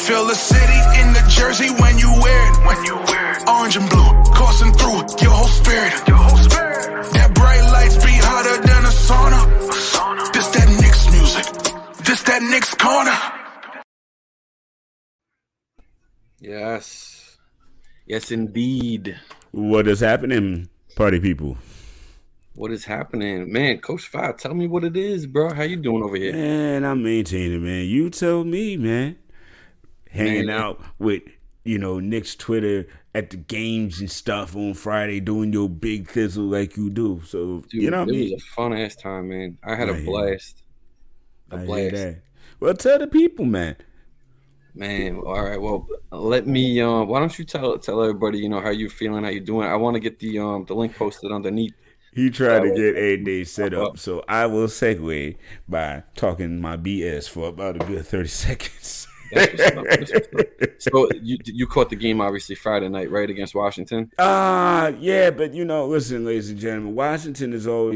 Feel the city in the jersey when you wear it. Orange and blue, coursing through your whole spirit. That bright lights be hotter than a sauna. This that Knicks music. This that Knicks corner. Yes. Yes, indeed. What is happening, party people? What is happening? Man, Coach Five, tell me what it is, bro. How you doing over here? Man, I'm maintaining, man. You tell me, man. Hanging out with, Knicks Twitter at the games and stuff on Friday, doing your big thizzle like you do. So, Dude, it was a fun-ass time, man. I had a blast. A blast. That. Well, tell the people, man. Man, all right. Well, let me. Why don't you tell everybody, how you feeling, how you doing? I want to get the link posted underneath. He tried to get 8 days set up, so I will segue by talking my BS for about a good 30 seconds. So you caught the game obviously Friday night, right, against Washington? Yeah, but listen, ladies and gentlemen, Washington,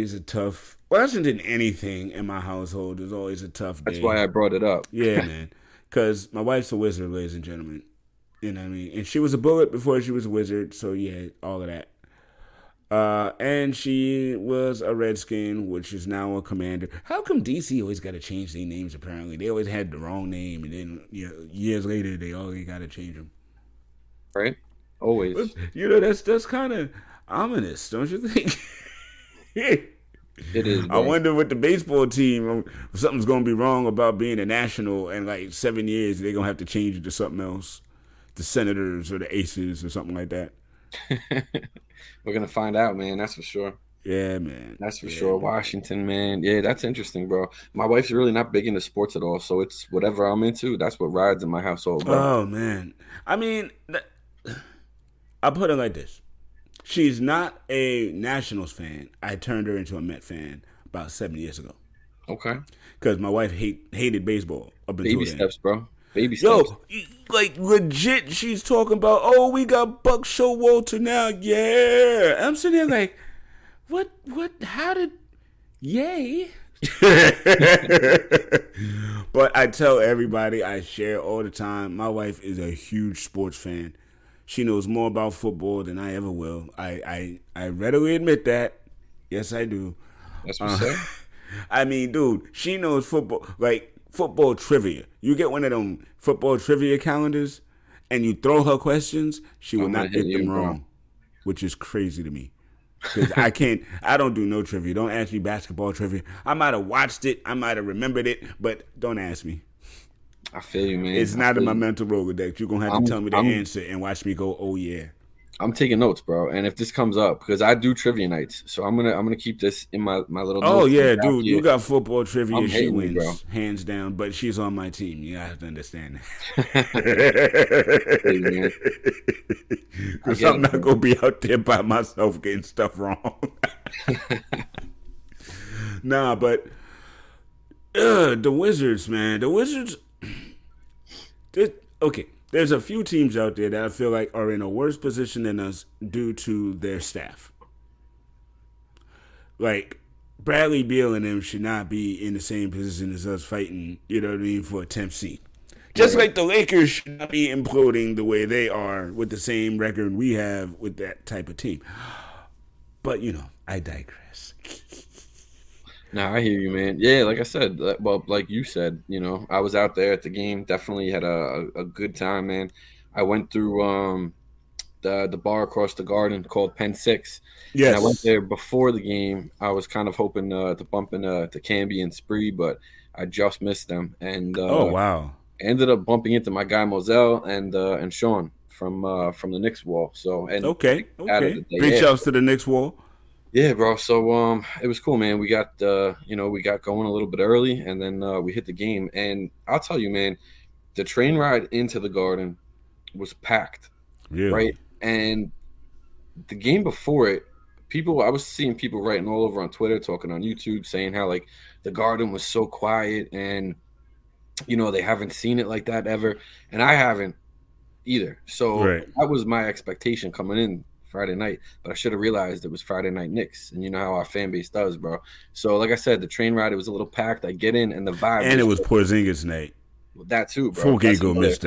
anything in my household is always a tough day. That's why I brought it up. Yeah, man, because my wife's a wizard, ladies and gentlemen. You know what I mean? And she was a bullet before she was a wizard, so yeah, all of that. And she was a Redskin, which is now a Commander. How come DC always got to change their names, apparently? They always had the wrong name, and then years later, they always got to change them. Right? Always. But, that's kind of ominous, don't you think? It is. Bro. I wonder with the baseball team, if something's going to be wrong about being a national, and like 7 years, they're going to have to change it to something else. The Senators or the Aces or something like that. We're going to find out, man. That's for sure. Yeah, man. That's for sure. Washington, man. Yeah, that's interesting, bro. My wife's really not big into sports at all, so it's whatever I'm into. That's what rides in my household, bro. Oh, man. I mean, I'll put it like this. She's not a Nationals fan. I turned her into a Met fan about 7 years ago. Okay. Because my wife hated baseball up until Baby then. Steps, bro. Baby steps. Yo, like legit, she's talking about, oh, we got Buck Showalter now. Yeah. I'm sitting there like, what, how did, yay. But I tell everybody, I share all the time, my wife is a huge sports fan. She knows more about football than I ever will. I readily admit that. Yes, I do. That's what's up. I mean, dude, she knows football, like football trivia. You get one of them football trivia calendars and you throw her questions, she will not get them wrong, which is crazy to me. Because I don't do no trivia. Don't ask me basketball trivia. I might have watched it, I might have remembered it, but don't ask me. I feel you, man. It's not in my mental Rolodex. You're going to have to tell me the answer and watch me go, oh, yeah. I'm taking notes, bro. And if this comes up, because I do trivia nights, so I'm gonna keep this in my little. Oh yeah, dude, you got football trivia. She wins, bro. Hands down. But she's on my team. You have to understand because I'm not gonna be out there by myself getting stuff wrong. Nah, but the Wizards, man, the Wizards. Okay. There's a few teams out there that I feel like are in a worse position than us due to their staff. Like, Bradley Beal and them should not be in the same position as us fighting, you know what I mean, for a 10th seed. Just like the Lakers should not be imploding the way they are with the same record we have with that type of team. But, I digress. Nah, I hear you, man. Yeah, like I said, well, like you said, I was out there at the game. Definitely had a good time, man. I went through the bar across the garden called Pen 6. Yes. And I went there before the game. I was kind of hoping to bump into Camby and Spree, but I just missed them. And oh wow! Ended up bumping into my guy Moselle and Sean from the Knicks wall. So okay. Reach outs to the Knicks wall. Yeah, bro. So it was cool, man. We got we got going a little bit early, and then we hit the game. And I'll tell you, man, the train ride into the Garden was packed. Yeah. Right. And the game before it, I was seeing people writing all over on Twitter, talking on YouTube, saying how like the Garden was so quiet, and they haven't seen it like that ever, and I haven't either. So that was my expectation coming in Friday night, but I should have realized it was Friday Night Knicks, and you know how our fan base does, bro. So like I said, the train ride, it was a little packed. I get in, and the vibe, and it was Porzingis night. Well, that too, bro. Fulgago missed that.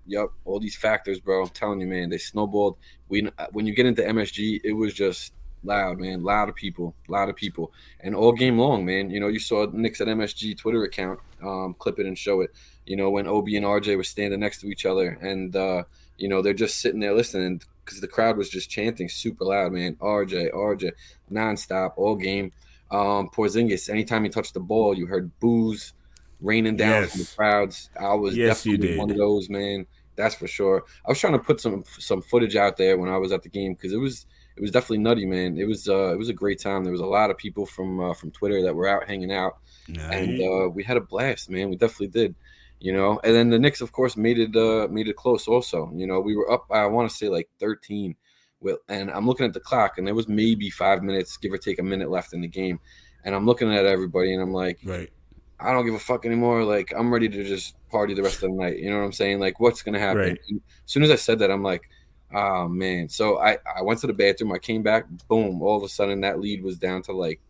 Yep, all these factors, bro. I'm telling you, man, they snowballed. When you get into MSG, it was just loud, man. Loud of people, and all game long, man. You know, you saw Knicks at MSG Twitter account, clip it and show it. You know, when Obi and RJ were standing next to each other, and you know, they're just sitting there listening because the crowd was just chanting super loud, man. RJ, nonstop all game. Porzingis, anytime he touched the ball, you heard boos raining down from the crowds. I was definitely one of those, man. That's for sure. I was trying to put some footage out there when I was at the game because it was definitely nutty, man. It was a great time. There was a lot of people from Twitter that were out hanging out, and we had a blast, man. We definitely did, you know. And then the Knicks, of course, made it close. Also, you know, we were up. I want to say like 13. And I'm looking at the clock, and there was maybe 5 minutes, give or take a minute left in the game. And I'm looking at everybody, and I'm like, right. I don't give a fuck anymore. Like, I'm ready to just party the rest of the night. You know what I'm saying? Like, what's going to happen? Right. As soon as I said that, I'm like, oh, man. So I went to the bathroom. I came back. Boom. All of a sudden, that lead was down to like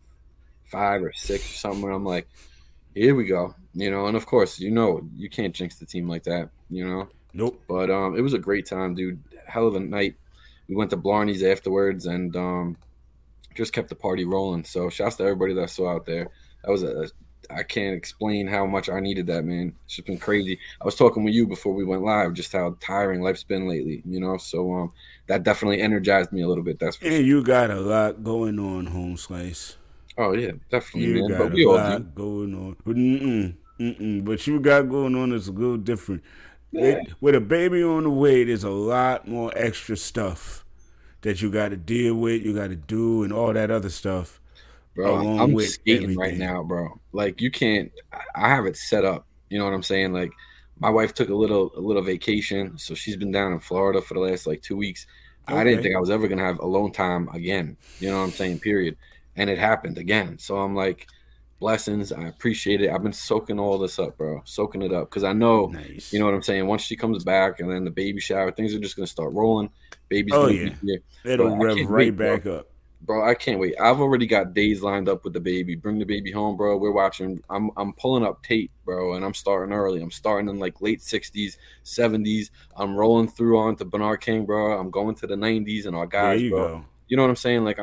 5 or 6 or something. And I'm like, here we go. You know, and of course, you know, you can't jinx the team like that, you know? Nope. But it was a great time, dude. Hell of a night. We went to Blarney's afterwards and just kept the party rolling. So shouts to everybody that I saw out there. That was I can't explain how much I needed that, man. It's just been crazy. I was talking with you before we went live, just how tiring life's been lately, you know. So that definitely energized me a little bit. That's for sure. You got a lot going on, Home Slice. Oh yeah, definitely, you man. Got but we all do. Going on. But you got going on is a little different. Yeah. With a baby on the way, there's a lot more extra stuff that you got to deal with, you got to do, and all that other stuff. Bro, I'm skating right now, bro. Like, you can't. I have it set up. You know what I'm saying? Like, my wife took a little vacation, so she's been down in Florida for the last like 2 weeks. Okay. I didn't think I was ever gonna have alone time again. You know what I'm saying? Period. And it happened again. So I'm like, blessings. I appreciate it. I've been soaking all this up, bro. Soaking it up because I know, nice. You know what I'm saying. Once she comes back and then the baby shower, things are just gonna start rolling. Baby's gonna be here. It'll rev right back up. Bro, I can't wait. I've already got days lined up with the baby. Bring the baby home, bro. We're watching. I'm pulling up tape, bro, and I'm starting early. I'm starting in like late 60s, 70s. I'm rolling through onto Bernard King, bro. I'm going to the 90s and our guys, there bro. Go. You know what I'm saying? Like,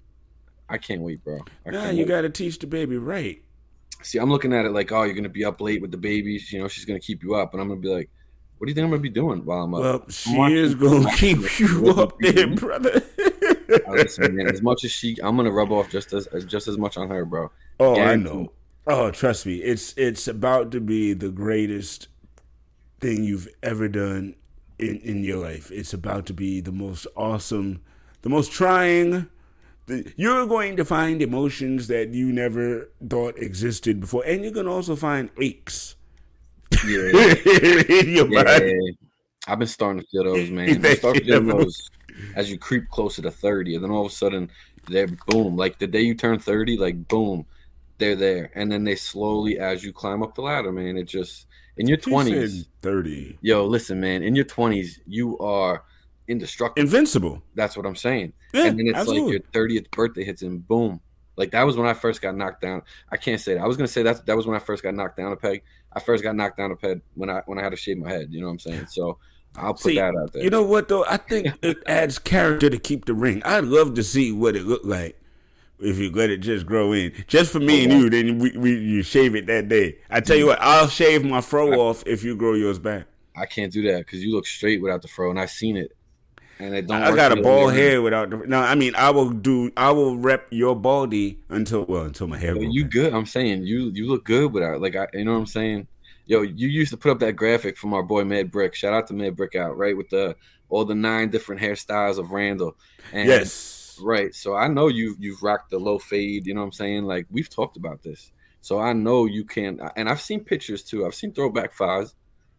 I can't wait, bro. You got to teach the baby right. See, I'm looking at it like, oh, you're going to be up late with the baby. You know, she's going to keep you up. And I'm going to be like, what do you think I'm going to be doing while I'm up? Well, she is going to keep you up there, brother. Listen, man, as much as I'm going to rub off just as much on her, bro. Oh, I know. Oh, trust me. It's about to be the greatest thing you've ever done in your life. It's about to be the most awesome, the most trying. You're going to find emotions that you never thought existed before. And you're going to also find aches. Yeah. in your body. I've been starting to feel those, man. I start feeling those as you creep closer to 30. And then all of a sudden, they're boom. Like the day you turn 30, like boom, they're there. And then they slowly, as you climb up the ladder, man, it just, in your 20s. 30. Yo, listen, man, in your 20s, you are indestructible. Invincible. That's what I'm saying. Yeah, and then it's absolutely. like your 30th birthday hits and boom. Like that was when I first got knocked down. I can't say that. I was gonna say that was when I first got knocked down a peg. I first got knocked down a peg when I had to shave my head. You know what I'm saying? So I'll put that out there. You know what though? I think it adds character to keep the ring. I'd love to see what it looked like if you let it just grow in. Just for me and you, then you shave it that day. I tell you what, I'll shave my fro off if you grow yours back. I can't do that because you look straight without the fro, and I've seen it. And it don't. I got a bald head without the. No, I mean I will rep your baldy until my hair. You good? I'm saying you look good without you know what I'm saying. Yo, you used to put up that graphic from our boy Mad Brick. Shout out to Mad Brick out right with all the 9 different hairstyles of Randall. And, yes. Right. So I know you've rocked the low fade. You know what I'm saying? Like we've talked about this. So I know you can. And I've seen pictures too. I've seen throwback fives.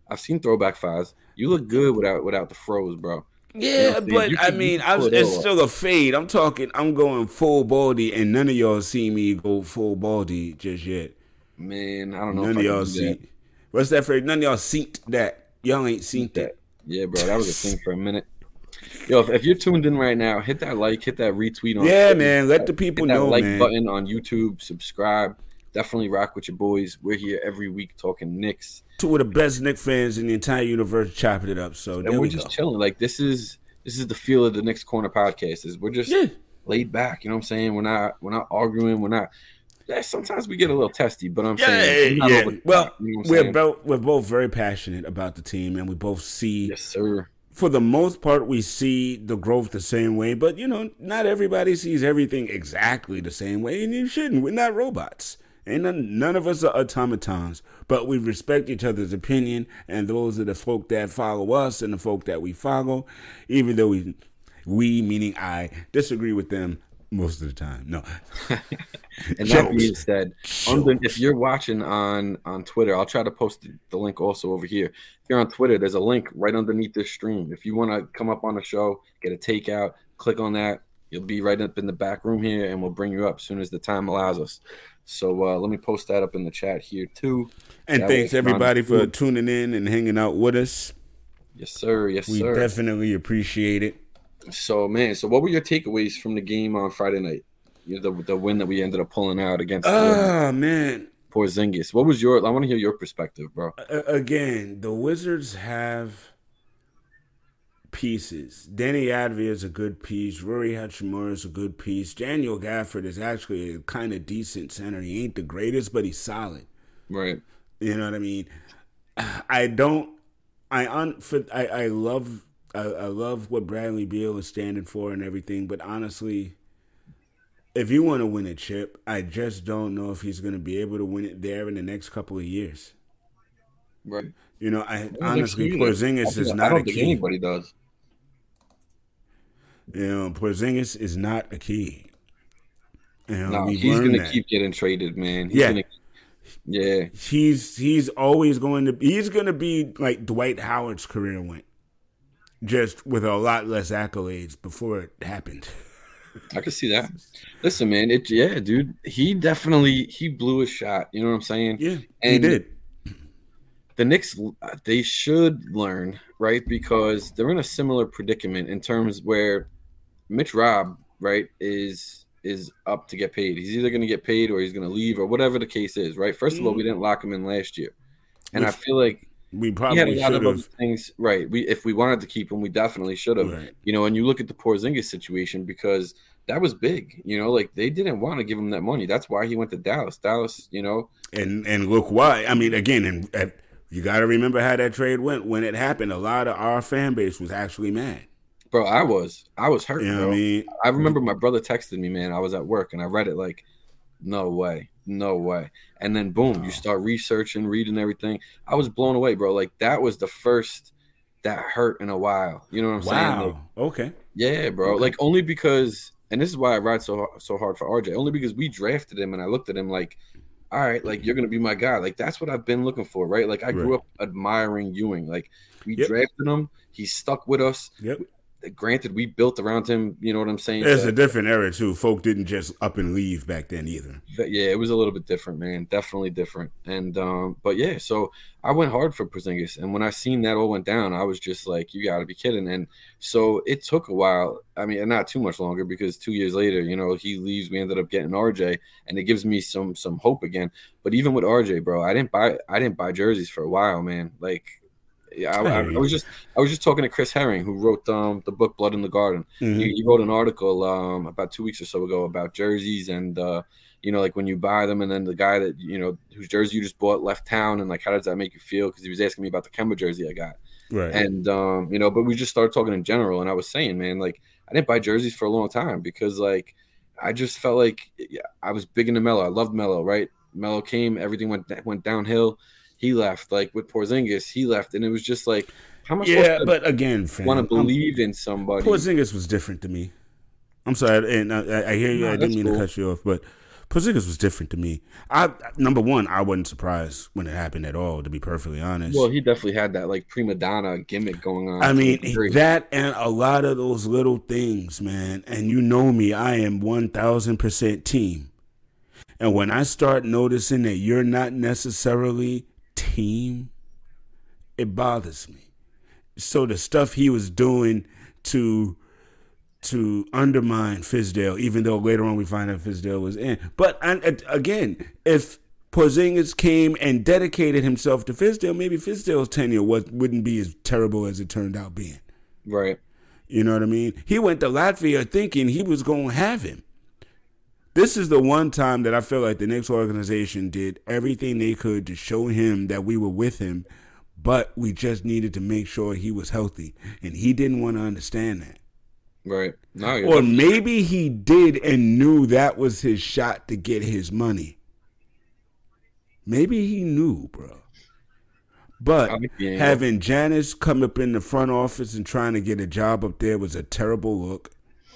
You look good without the froze, bro. Yeah, you know but I mean, it's still a fade. I'm going full baldy, and none of y'all see me go full baldy just yet. Man, I don't know. None of y'all see. What's that phrase? None of y'all seen that. Y'all ain't seen that. Yeah, bro, that was a thing for a minute. Yo, if you're tuned in right now, hit that like, hit that retweet on. Yeah, man, let the people know. Like button on YouTube, subscribe. definitely rock with your boys. We're here every week talking Knicks. Two of the best Knicks fans in the entire universe chopping it up. So and we're just chilling. Like this is the feel of the Knicks Corner podcast. Is we're just laid back. You know what I'm saying? We're not arguing. We're not. Yeah, sometimes we get a little testy, but I'm saying Well, you know we're both very passionate about the team, and we both see. Yes, sir. For the most part, we see the growth the same way, but, you know, not everybody sees everything exactly the same way, and you shouldn't. We're not robots. And none of us are automatons, but we respect each other's opinion, and those are the folk that follow us and the folk that we follow, even though we meaning I, disagree with them most of the time. No. And that being said, if you're watching on Twitter, I'll try to post the link also over here. If you're on Twitter, there's a link right underneath this stream. If you want to come up on the show, get a takeout, click on that. You'll be right up in the back room here, and we'll bring you up as soon as the time allows us. So let me post that up in the chat here too. And thanks everybody for tuning in and hanging out with us. Yes, sir. Yes, sir. We definitely appreciate it. So, man, what were your takeaways from the game on Friday night? You know, the win that we ended up pulling out against man, Porzingis. What was I want to hear your perspective, bro. Again, the Wizards have pieces. Danny Advia is a good piece. Rory Hachimura is a good piece. Daniel Gafford is actually a kind of decent center. He ain't the greatest, but he's solid. Right. You know what I mean? I love what Bradley Beal is standing for and everything, but honestly, if you want to win a chip, I just don't know if he's going to be able to win it there in the next couple of years. Right. You know, honestly, Porzingis is not a key. I don't think anybody does. You know, Porzingis is not a key. You know, he's going to keep getting traded, man. He's always going to be like Dwight Howard's career went. Just with a lot less accolades before it happened. I can see that. Listen, man, dude, he blew his shot. You know what I'm saying? Yeah, and he did. The Knicks, they should learn, right? Because they're in a similar predicament in terms where Mitch Robb, right, is up to get paid. He's either going to get paid or he's going to leave or whatever the case is, right? First of all, we didn't lock him in last year, and I feel like we probably had a lot of other things, right? If we wanted to keep him, we definitely should have. Right. You know, and you look at the Porzingis situation because that was big. You know, like they didn't want to give him that money. That's why he went to Dallas. Dallas, you know, and look why. I mean, again, and you got to remember how that trade went when it happened. A lot of our fan base was actually mad. Bro, I was hurt. You know bro. What I mean? I remember my brother texted me, man. I was at work and I read it like, no way. And then boom, you start researching, reading everything. I was blown away, bro. Like that was the first that hurt in a while. You know what I'm saying? Like, okay. Yeah, bro. Okay. Like only because, and this is why I ride so hard for RJ. Only because we drafted him and I looked at him like, all right, like you're gonna be my guy. Like that's what I've been looking for, right? Like I grew up admiring Ewing. Like we drafted him, he stuck with us. Yep. Granted, we built around him. You know what I'm saying? It's a different era too. Folk didn't just up and leave back then either. Yeah, it was a little bit different, man. Definitely different. And but yeah, so I went hard for Porzingis, and when I seen that all went down, I was just like, "You got to be kidding!" And so it took a while. I mean, not too much longer because 2 years later, you know, he leaves. We ended up getting RJ, and it gives me some hope again. But even with RJ, bro, I didn't buy jerseys for a while, man. Like. I was just talking to Chris Herring, who wrote the book Blood in the Garden. Mm-hmm. He wrote an article about 2 weeks or so ago about jerseys and you know, like when you buy them and then the guy that, you know, whose jersey you just bought left town and like how does that make you feel? Because he was asking me about the Kemba jersey I got. Right. And you know, but we just started talking in general, and I was saying, man, like I didn't buy jerseys for a long time because like I just felt like I was big into Melo. I loved Melo, right? Melo came, everything went downhill. He left, like with Porzingis, he left, and it was just like, how much? Yeah, but again, want to believe in somebody. Porzingis was different to me. I'm sorry, and I hear you. I didn't mean to cut you off, but Porzingis was different to me. Number one, I wasn't surprised when it happened at all. To be perfectly honest, well, he definitely had that like prima donna gimmick going on. I mean, that and a lot of those little things, man. And you know me, I am 1,000% team. And when I start noticing that you're not necessarily team, it bothers me. So the stuff he was doing to undermine Fizdale, even though later on we find out Fizdale was in. But again, if Porzingis came and dedicated himself to Fizdale, maybe Fizdale's tenure wouldn't be as terrible as it turned out being. Right. You know what I mean? He went to Latvia thinking he was going to have him. This is the one time that I feel like the Knicks organization did everything they could to show him that we were with him, but we just needed to make sure he was healthy, and he didn't want to understand that. Right. No, or maybe he did and knew that was his shot to get his money. Maybe he knew, bro. But having Janice come up in the front office and trying to get a job up there was a terrible look.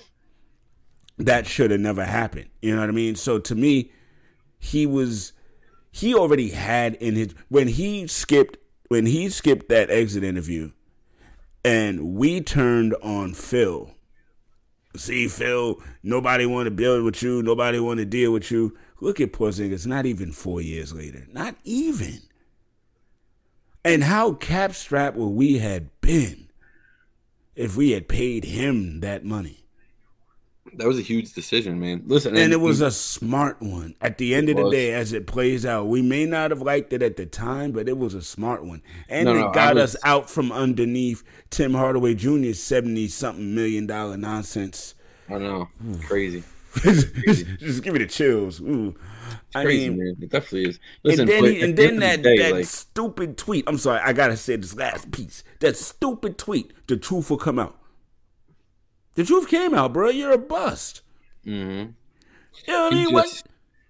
That should have never happened. You know what I mean? So to me, he already had in his when he skipped that exit interview and we turned on Phil. See, Phil, nobody want to build with you, nobody want to deal with you. Look at Porzingis, not even 4 years later. Not even. And how cap-strapped would we had been if we had paid him that money? That was a huge decision, man. Listen, and it was a smart one. At the end of the day, as it plays out, we may not have liked it at the time, but it was a smart one. And it got us out from underneath Tim Hardaway Jr.'s $70-something million nonsense. I know. Crazy. Just give me the chills. Ooh. It's crazy, man. It definitely is. Listen, and then that stupid tweet. I'm sorry, I got to say this last piece. That stupid tweet, the truth will come out. The truth came out, bro. You're a bust. Mm-hmm. You know what I mean? What?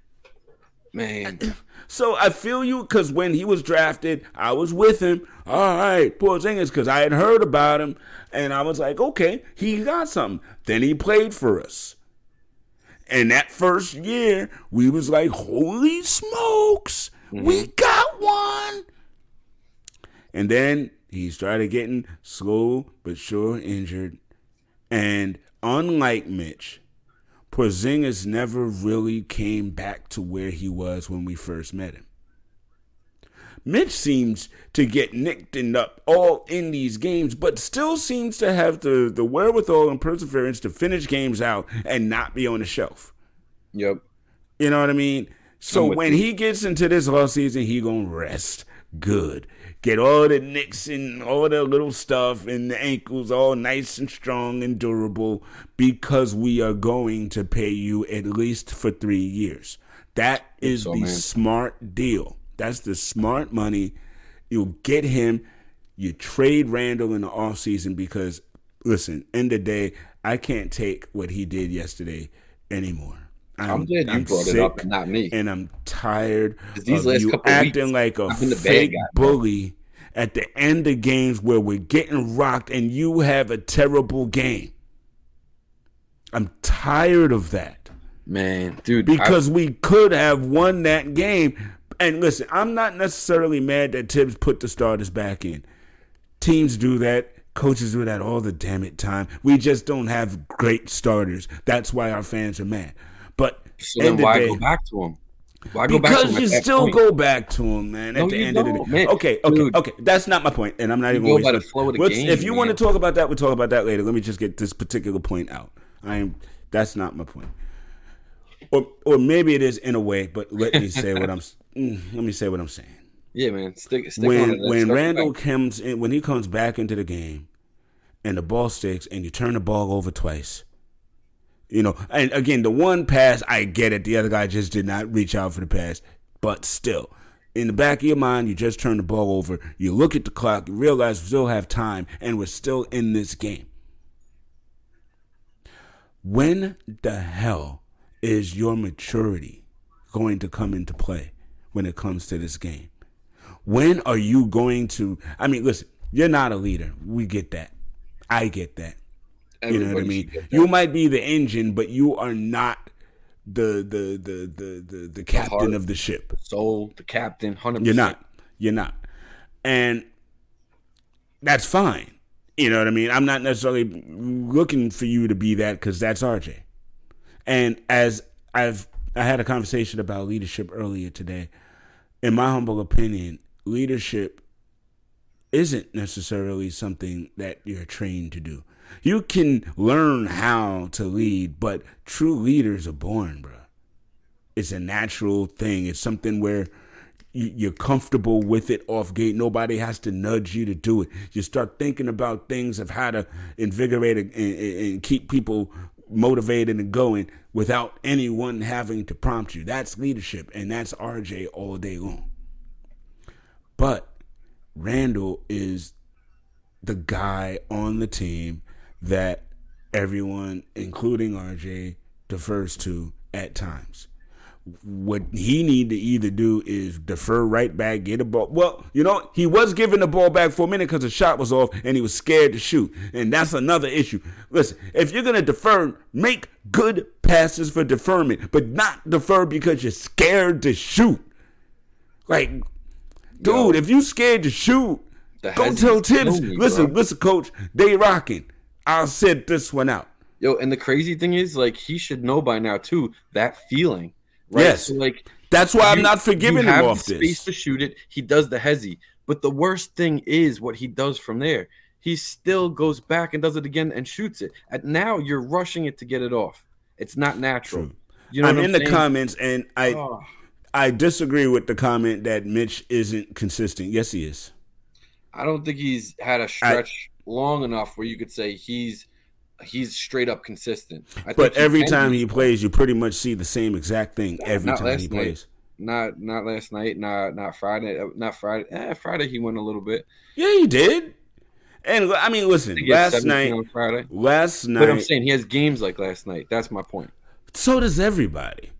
Man. So I feel you because when he was drafted, I was with him. All right, Porzingis, because I had heard about him. And I was like, okay, he got something. Then he played for us. And that first year, we was like, holy smokes, we got one. And then he started getting slow but sure injured. And unlike Mitch, Porzingis never really came back to where he was when we first met him. Mitch seems to get nicked and up all in these games, but still seems to have the wherewithal and perseverance to finish games out and not be on the shelf. Yep. You know what I mean? So when he gets into this offseason, he gonna rest good. Get all the nicks and all the little stuff and the ankles all nice and strong and durable because we are going to pay you at least for 3 years. That is the smart deal. That's the smart money. You'll get him. You trade Randall in the offseason because, listen, end of the day, I can't take what he did yesterday anymore. I'm glad you brought it up and not me. And I'm tired of you acting like a fake bully at the end of games where we're getting rocked and you have a terrible game. I'm tired of that. Man, dude. Because we could have won that game. And listen, I'm not necessarily mad that Tibbs put the starters back in. Teams do that. Coaches do that all the damn it time. We just don't have great starters. That's why our fans are mad. But so then why go back to him? Why go back to him? Because you still go back to him, man. At the end of the day, man. Okay. That's not my point, and I'm not even going to flow of the game. If you want to talk about that, we'll talk about that later. Let me just get this particular point out. That's not my point, or maybe it is in a way. But let me say what I'm saying. Yeah, man. Stick when Randall comes in, when he comes back into the game, and the ball sticks, and you turn the ball over twice. You know, and again, the one pass, I get it. The other guy just did not reach out for the pass. But still, in the back of your mind, you just turn the ball over. You look at the clock. You realize we still have time, and we're still in this game. When the hell is your maturity going to come into play when it comes to this game? When are you going to... I mean, listen, you're not a leader. We get that. I get that. You know what I mean? You might be the engine, but you are not the captain of the ship. Soul, the captain, 100%. You're not. And that's fine. You know what I mean? I'm not necessarily looking for you to be that because that's RJ. And as I had a conversation about leadership earlier today. In my humble opinion, leadership isn't necessarily something that you're trained to do. You can learn how to lead, but true leaders are born, bro. It's a natural thing. It's something where you're comfortable with it off gate. Nobody has to nudge you to do it. You start thinking about things of how to invigorate and keep people motivated and going without anyone having to prompt you. That's leadership, and that's RJ all day long. But Randall is the guy on the team that everyone, including RJ, defers to at times. What he need to either do is defer right back, get a ball. Well, he was giving the ball back for a minute because the shot was off and he was scared to shoot. And that's another issue. Listen, if you're going to defer, make good passes for deferment, but not defer because you're scared to shoot. Like, dude, if you scared to shoot, go tell Tibbs, listen, coach, they rocking. I'll sit this one out. Yo, and the crazy thing is, like, he should know by now, too, that feeling. Right? Yes. So, like, that's why I'm not forgiving him off this. Space to shoot it. He does the hezzy. But the worst thing is what he does from there. He still goes back and does it again and shoots it. And now you're rushing it to get it off. It's not natural. True. You know I'm in the comments, and I disagree with the comment that Mitch isn't consistent. Yes, he is. I don't think he's had a stretch long enough where you could say he's straight up consistent. But every time he plays, you pretty much see the same exact thing every time he plays. Not last night. Not Friday. Not Friday. Friday he went a little bit. Yeah, he did. And I mean, listen, last night. But I'm saying he has games like last night. That's my point. So does everybody.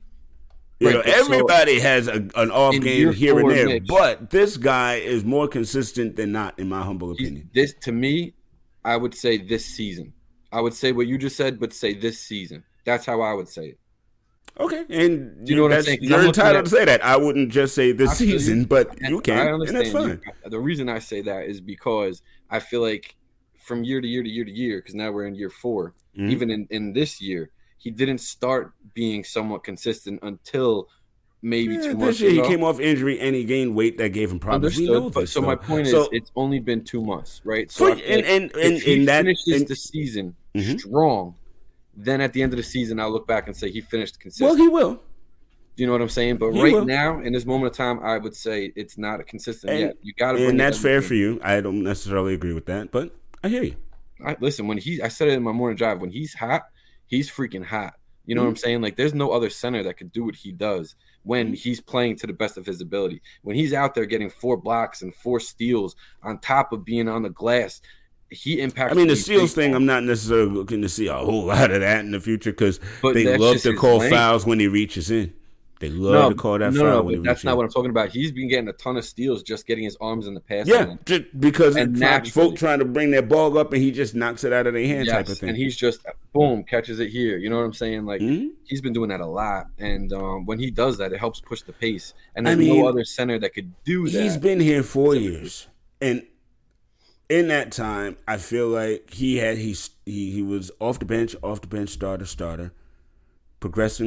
Everybody has an off game here and there, but this guy is more consistent than not, in my humble opinion. This, to me, I would say this season. I would say what you just said, but say this season. That's how I would say it. Okay, and do you know what I'm saying? You're entitled to say that. I wouldn't just say this season, but you can, and that's fine. The reason I say that is because I feel like from year to year to year to year, because now we're in year 4, even in this year, he didn't start being somewhat consistent until maybe 2 months ago. This year he came off injury and he gained weight that gave him problems. So my point is, it's only been 2 months, right? So if he finishes the season strong, then at the end of the season, I'll look back and say he finished consistent. Well, he will. Do you know what I'm saying? But now, in this moment of time, I would say it's not consistent yet. You got to bring it. And that's fair for you. I don't necessarily agree with that, but I hear you. Listen, I said it in my morning drive. When he's hot, he's freaking hot. You know what I'm saying? Like, there's no other center that could do what he does when he's playing to the best of his ability. When he's out there getting 4 blocks and 4 steals on top of being on the glass, he impacts. I mean, the steals thing, I'm not necessarily looking to see a whole lot of that in the future because they love to call fouls when he reaches in. They love to call that foul. No, but that's not what I'm talking about. He's been getting a ton of steals just getting his arms in the pass. Yeah, just because folk trying to bring their ball up and he just knocks it out of their hand type of thing. And he's just, boom, catches it here. You know what I'm saying? Like, he's been doing that a lot. And when he does that, it helps push the pace. And there's no other center that could do that. He's been here 4 years. And in that time, I feel like he was off the bench, starter. Progressing.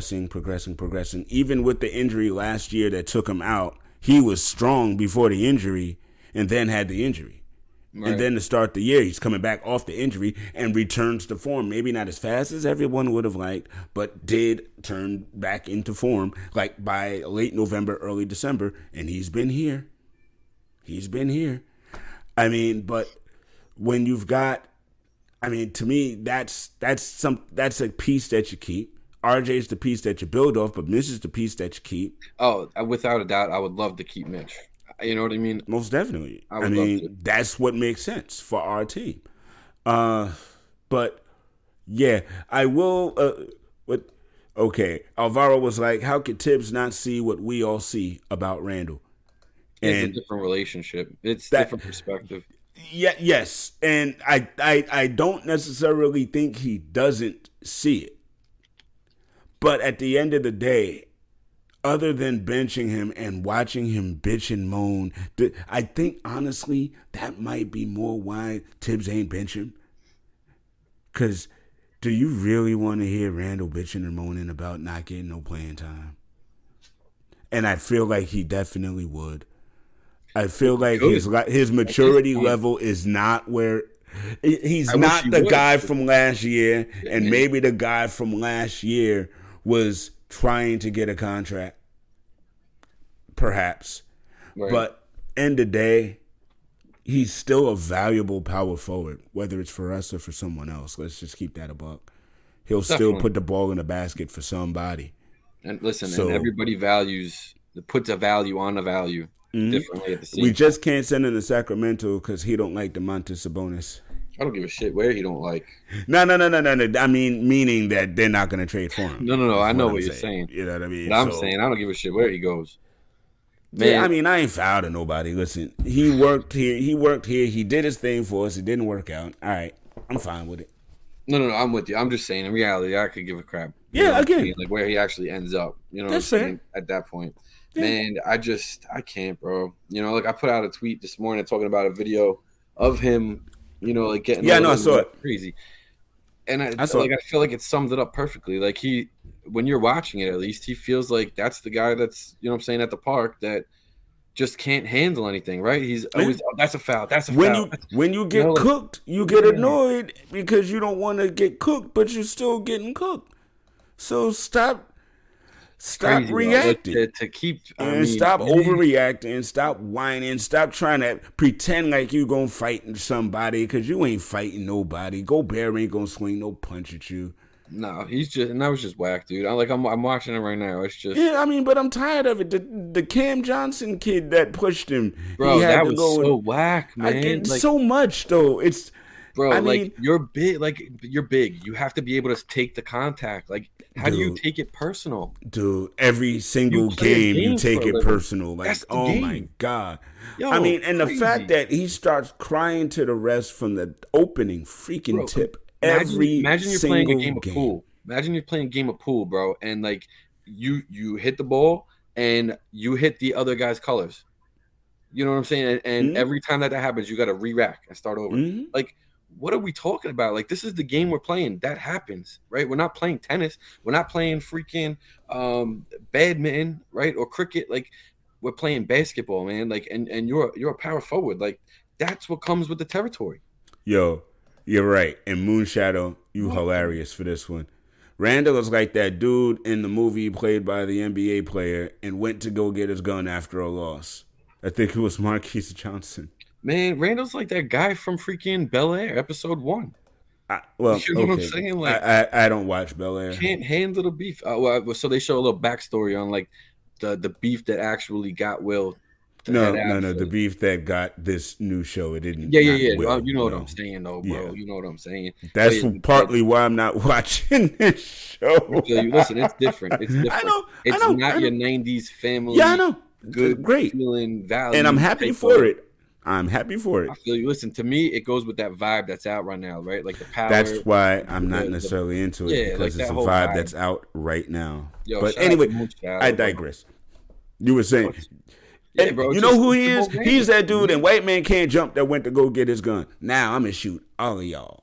Even with the injury last year that took him out, he was strong before the injury and then had the injury. Right. And then to start the year, he's coming back off the injury and returns to form. Maybe not as fast as everyone would have liked, but did turn back into form like by late November, early December. And he's been here. I mean, but when you've got, to me, that's a piece that you keep. RJ's the piece that you build off, but Mitch is the piece that you keep. Oh, without a doubt, I would love to keep Mitch. You know what I mean? Most definitely. That's what makes sense for our team. But yeah, I will. Okay, Alvaro was like, "How could Tibbs not see what we all see about Randall?" It's a different relationship. It's different perspective. Yeah. Yes, and I don't necessarily think he doesn't see it. But at the end of the day, other than benching him and watching him bitch and moan, I think, honestly, that might be more why Tibbs ain't bench him. Because do you really want to hear Randall bitching and moaning about not getting no playing time? And I feel like he definitely would. I feel like his maturity level is not where... He's not the guy from last year, and maybe the guy from last year was trying to get a contract. perhaps. Right. But end of the day, he's still a valuable power forward, whether it's for us or for someone else. Let's just keep that a buck. He'll still put the ball in the basket for somebody. And listen, and everybody puts a value on a value differently at the same We time. just can't send him to Sacramento because he don't like Domantas Sabonis. I don't give a shit where he don't like. No. I mean, meaning that they're not going to trade for him. No. I know what you're saying. You know what I mean? But I'm saying I don't give a shit where he goes. Man. Yeah, I mean, I ain't foul to nobody. Listen, he worked here. He did his thing for us. It didn't work out. All right, I'm fine with it. No. I'm with you. I'm just saying, in reality, I could give a crap. Yeah, again, like where he actually ends up. You know, that's what I'm saying? At that point, man, I can't, bro. You know, like I put out a tweet this morning talking about a video of him. You know, like getting. Yeah, no, I saw it. Crazy. And I feel like it sums it up perfectly. Like when you're watching it, at least he feels like that's the guy that's, you know what I'm saying, at the park that just can't handle anything, right? He's always, that's a foul. That's a foul. When you get cooked, you get annoyed because you don't want to get cooked, but you're still getting cooked. So stop reacting. Stop overreacting. Stop whining. Stop trying to pretend like you gonna fight somebody because you ain't fighting nobody. Gobert ain't gonna swing no punch at you. No, that was just whack, dude. I'm watching it right now. It's just but I'm tired of it. The Cam Johnson kid that pushed him, bro, that was so whack, man. I get so much though. It's you're big. You have to be able to take the contact. Like, how do you take it personal? Dude, every single game you take it personal. Like, oh my God. Yo, and the fact that he starts crying to the refs from the opening freaking tip. Imagine you're playing a game of pool. Imagine you're playing a game of pool, bro, and like you hit the ball and you hit the other guy's colors. You know what I'm saying? And every time that happens, you got to re-rack and start over. Like, what are we talking about? Like, this is the game we're playing. That happens, right? We're not playing tennis. We're not playing freaking badminton, right? Or cricket. Like, we're playing basketball, man. Like, and you're a power forward. Like, that's what comes with the territory. Yo, you're right. And Moonshadow, you hilarious for this one. Randall was like that dude in the movie played by the NBA player and went to go get his gun after a loss. I think it was Marquise Johnson. Man, Randall's like that guy from freaking Bel-Air, episode 1. You know what I'm saying? Like, I don't watch Bel-Air. Can't handle the beef. So they show a little backstory on like the beef that actually got Will. No. The beef that got this new show. It didn't. Yeah. You know what I'm saying, though, bro. Yeah. You know what I'm saying. That's partly why I'm not watching this show. Listen, it's different. It's different. I know. Not your 90s family. Yeah, I know. Good, great feeling value. And I'm happy for it. I feel you. Listen, to me, it goes with that vibe that's out right now, right? Like the power. That's why I'm not necessarily into it, because it's a vibe that's out right now. But anyway, I digress. You were saying, yeah, bro, you know who he is? He's that dude in White Man Can't Jump that went to go get his gun. Now I'm going to shoot all of y'all.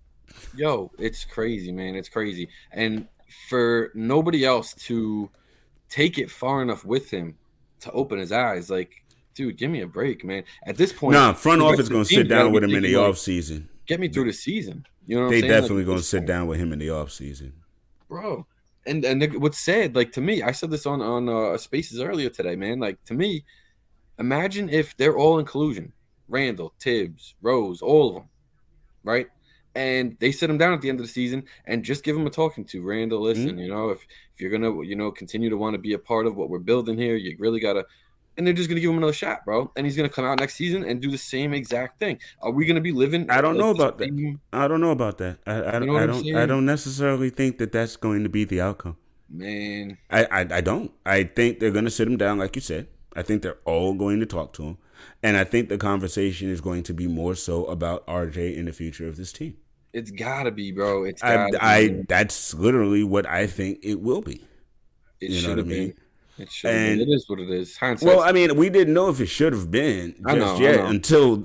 Yo, it's crazy, man. It's crazy. And for nobody else to take it far enough with him to open his eyes, like, dude, give me a break, man. At this point, front office going to sit down with him in the offseason. Get me through the season. You know what I'm saying? They definitely going to sit down with him in the offseason. Bro. And what's sad, like, to me, I said this on Spaces earlier today, man. Like, to me, imagine if they're all in collusion. Randall, Tibbs, Rose, all of them, right? And they sit him down at the end of the season and just give him a talking to. Randall, listen, if you're going to, continue to want to be a part of what we're building here, you really got to. And they're just going to give him another shot, bro. And he's going to come out next season and do the same exact thing. Are we going to be living? I don't know about that. I don't know about that. I don't necessarily think that that's going to be the outcome. Man. I don't. I think they're going to sit him down, like you said. I think they're all going to talk to him. And I think the conversation is going to be more so about RJ and the future of this team. It's got to be, bro. It's gotta be. That's literally what I think it will be. It should have been. It should have been. It is what it is. Hindsight. Well, I mean, we didn't know if it should have been just yet until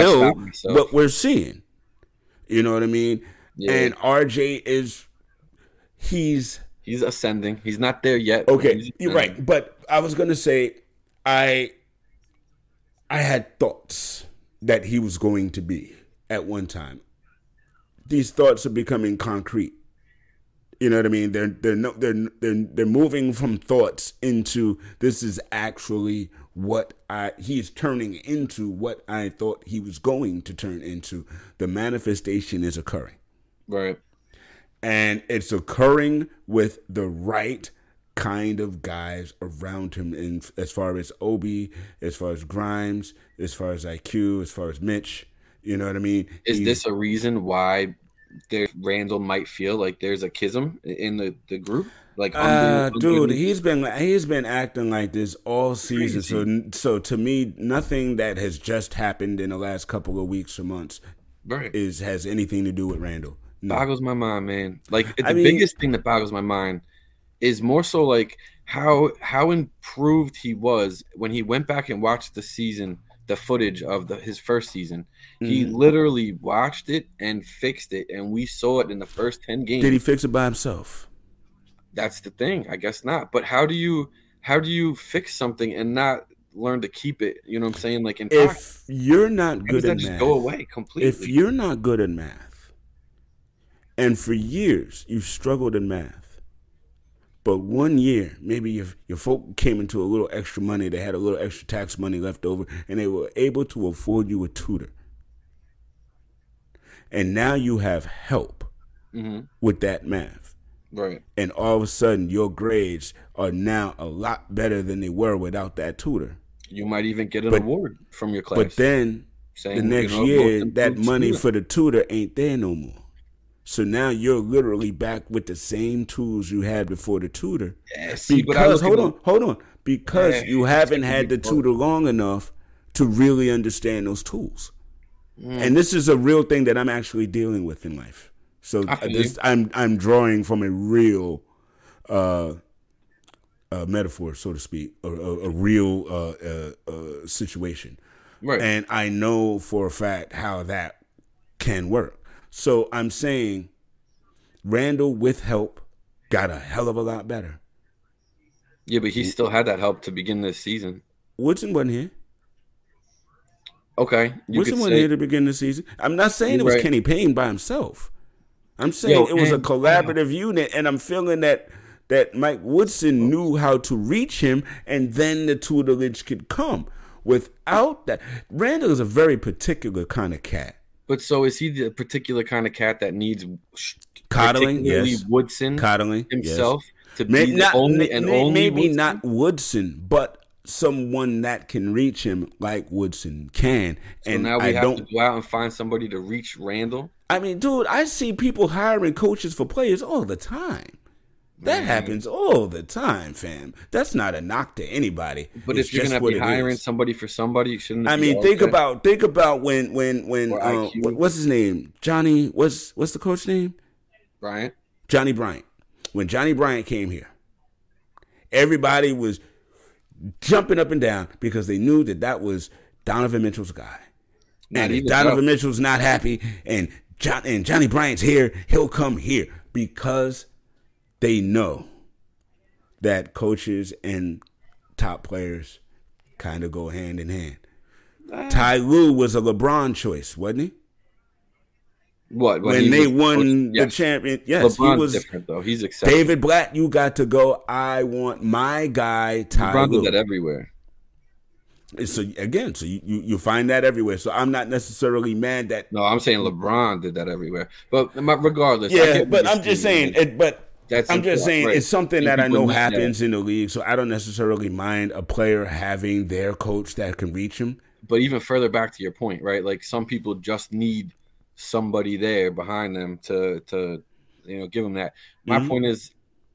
what we're seeing. You know what I mean? Yeah. And RJ he's ascending. He's not there yet. Okay, you're right. But I was gonna say, I had thoughts that he was going to be at one time. These thoughts are becoming concrete. You know what I mean? They're moving from thoughts into this is actually he is turning into what I thought he was going to turn into. The manifestation is occurring. Right. And it's occurring with the right kind of guys around him, in as far as Obi, as far as Grimes, as far as IQ, as far as Mitch. You know what I mean? Is this a reason why Randall might feel like there's a schism in the group? Like, dude, he's been acting like this all season. So to me, nothing that has just happened in the last couple of weeks or months has anything to do with Randall. No. Boggles my mind, man. Like biggest thing that boggles my mind is more so like how improved he was when he went back and watched the footage of his first season. He literally watched it and fixed it, and we saw it in the first 10 games. Did he fix it by himself? That's the thing. I guess not. But how do you fix something and not learn to keep it? You know what I'm saying? Like, if you're not good at math, just go away completely. If you're not good at math, and for years you've struggled in math, but 1 year maybe your folk came into a little extra money, they had a little extra tax money left over, and they were able to afford you a tutor, and now you have help with that math, right? And all of a sudden your grades are now a lot better than they were without that tutor. You might even get an award from your class. But then the next year that money for the tutor ain't there no more. So now you're literally back with the same tools you had before the tutor. Yeah, because hold on. Because you haven't had the tutor long enough to really understand those tools. And this is a real thing that I'm actually dealing with in life. So I'm drawing from a real metaphor, so to speak, a real situation. Right. And I know for a fact how that can work. So I'm saying Randall, with help, got a hell of a lot better. Yeah, but he still had that help to begin this season. Woodson wasn't here. Okay. Woodson wasn't here to begin the season. I'm not saying it was Kenny Payne by himself. I'm saying it was a collaborative unit, and I'm feeling that Mike Woodson knew how to reach him, and then the tutelage could come. Without that, Randall is a very particular kind of cat. But so is he the particular kind of cat that needs coddling? Yes. Woodson coddling himself to be maybe the not, only and only maybe Woodson? Not Woodson, but someone that can reach him like Woodson can. So and now we have to go out and find somebody to reach Randall. I mean, dude, I see people hiring coaches for players all the time. That happens all the time, fam. That's not a knock to anybody. But if you're gonna be hiring somebody for somebody, shouldn't it? I mean, think about when what's his name? Johnny. What's the coach name? Bryant. Johnny Bryant. When Johnny Bryant came here, everybody was jumping up and down because they knew that was Donovan Mitchell's guy. And if Donovan Mitchell's not happy and Johnny Bryant's here, he'll come here because they know that coaches and top players kind of go hand in hand. Ty Lue was a LeBron choice, wasn't he? What? When they won the champion. Yes, LeBron's he was different, though. He's exceptional. David Blatt, you got to go. I want my guy, Ty LeBron Lue. did that everywhere. So you find that everywhere. So I'm not necessarily mad that. No, I'm saying LeBron did that everywhere. But regardless. Yeah, but I'm just saying right. It's something that I know happens in the league, so I don't necessarily mind a player having their coach that can reach him. But even further back to your point, right? Like some people just need somebody there behind them to give them that. My point is,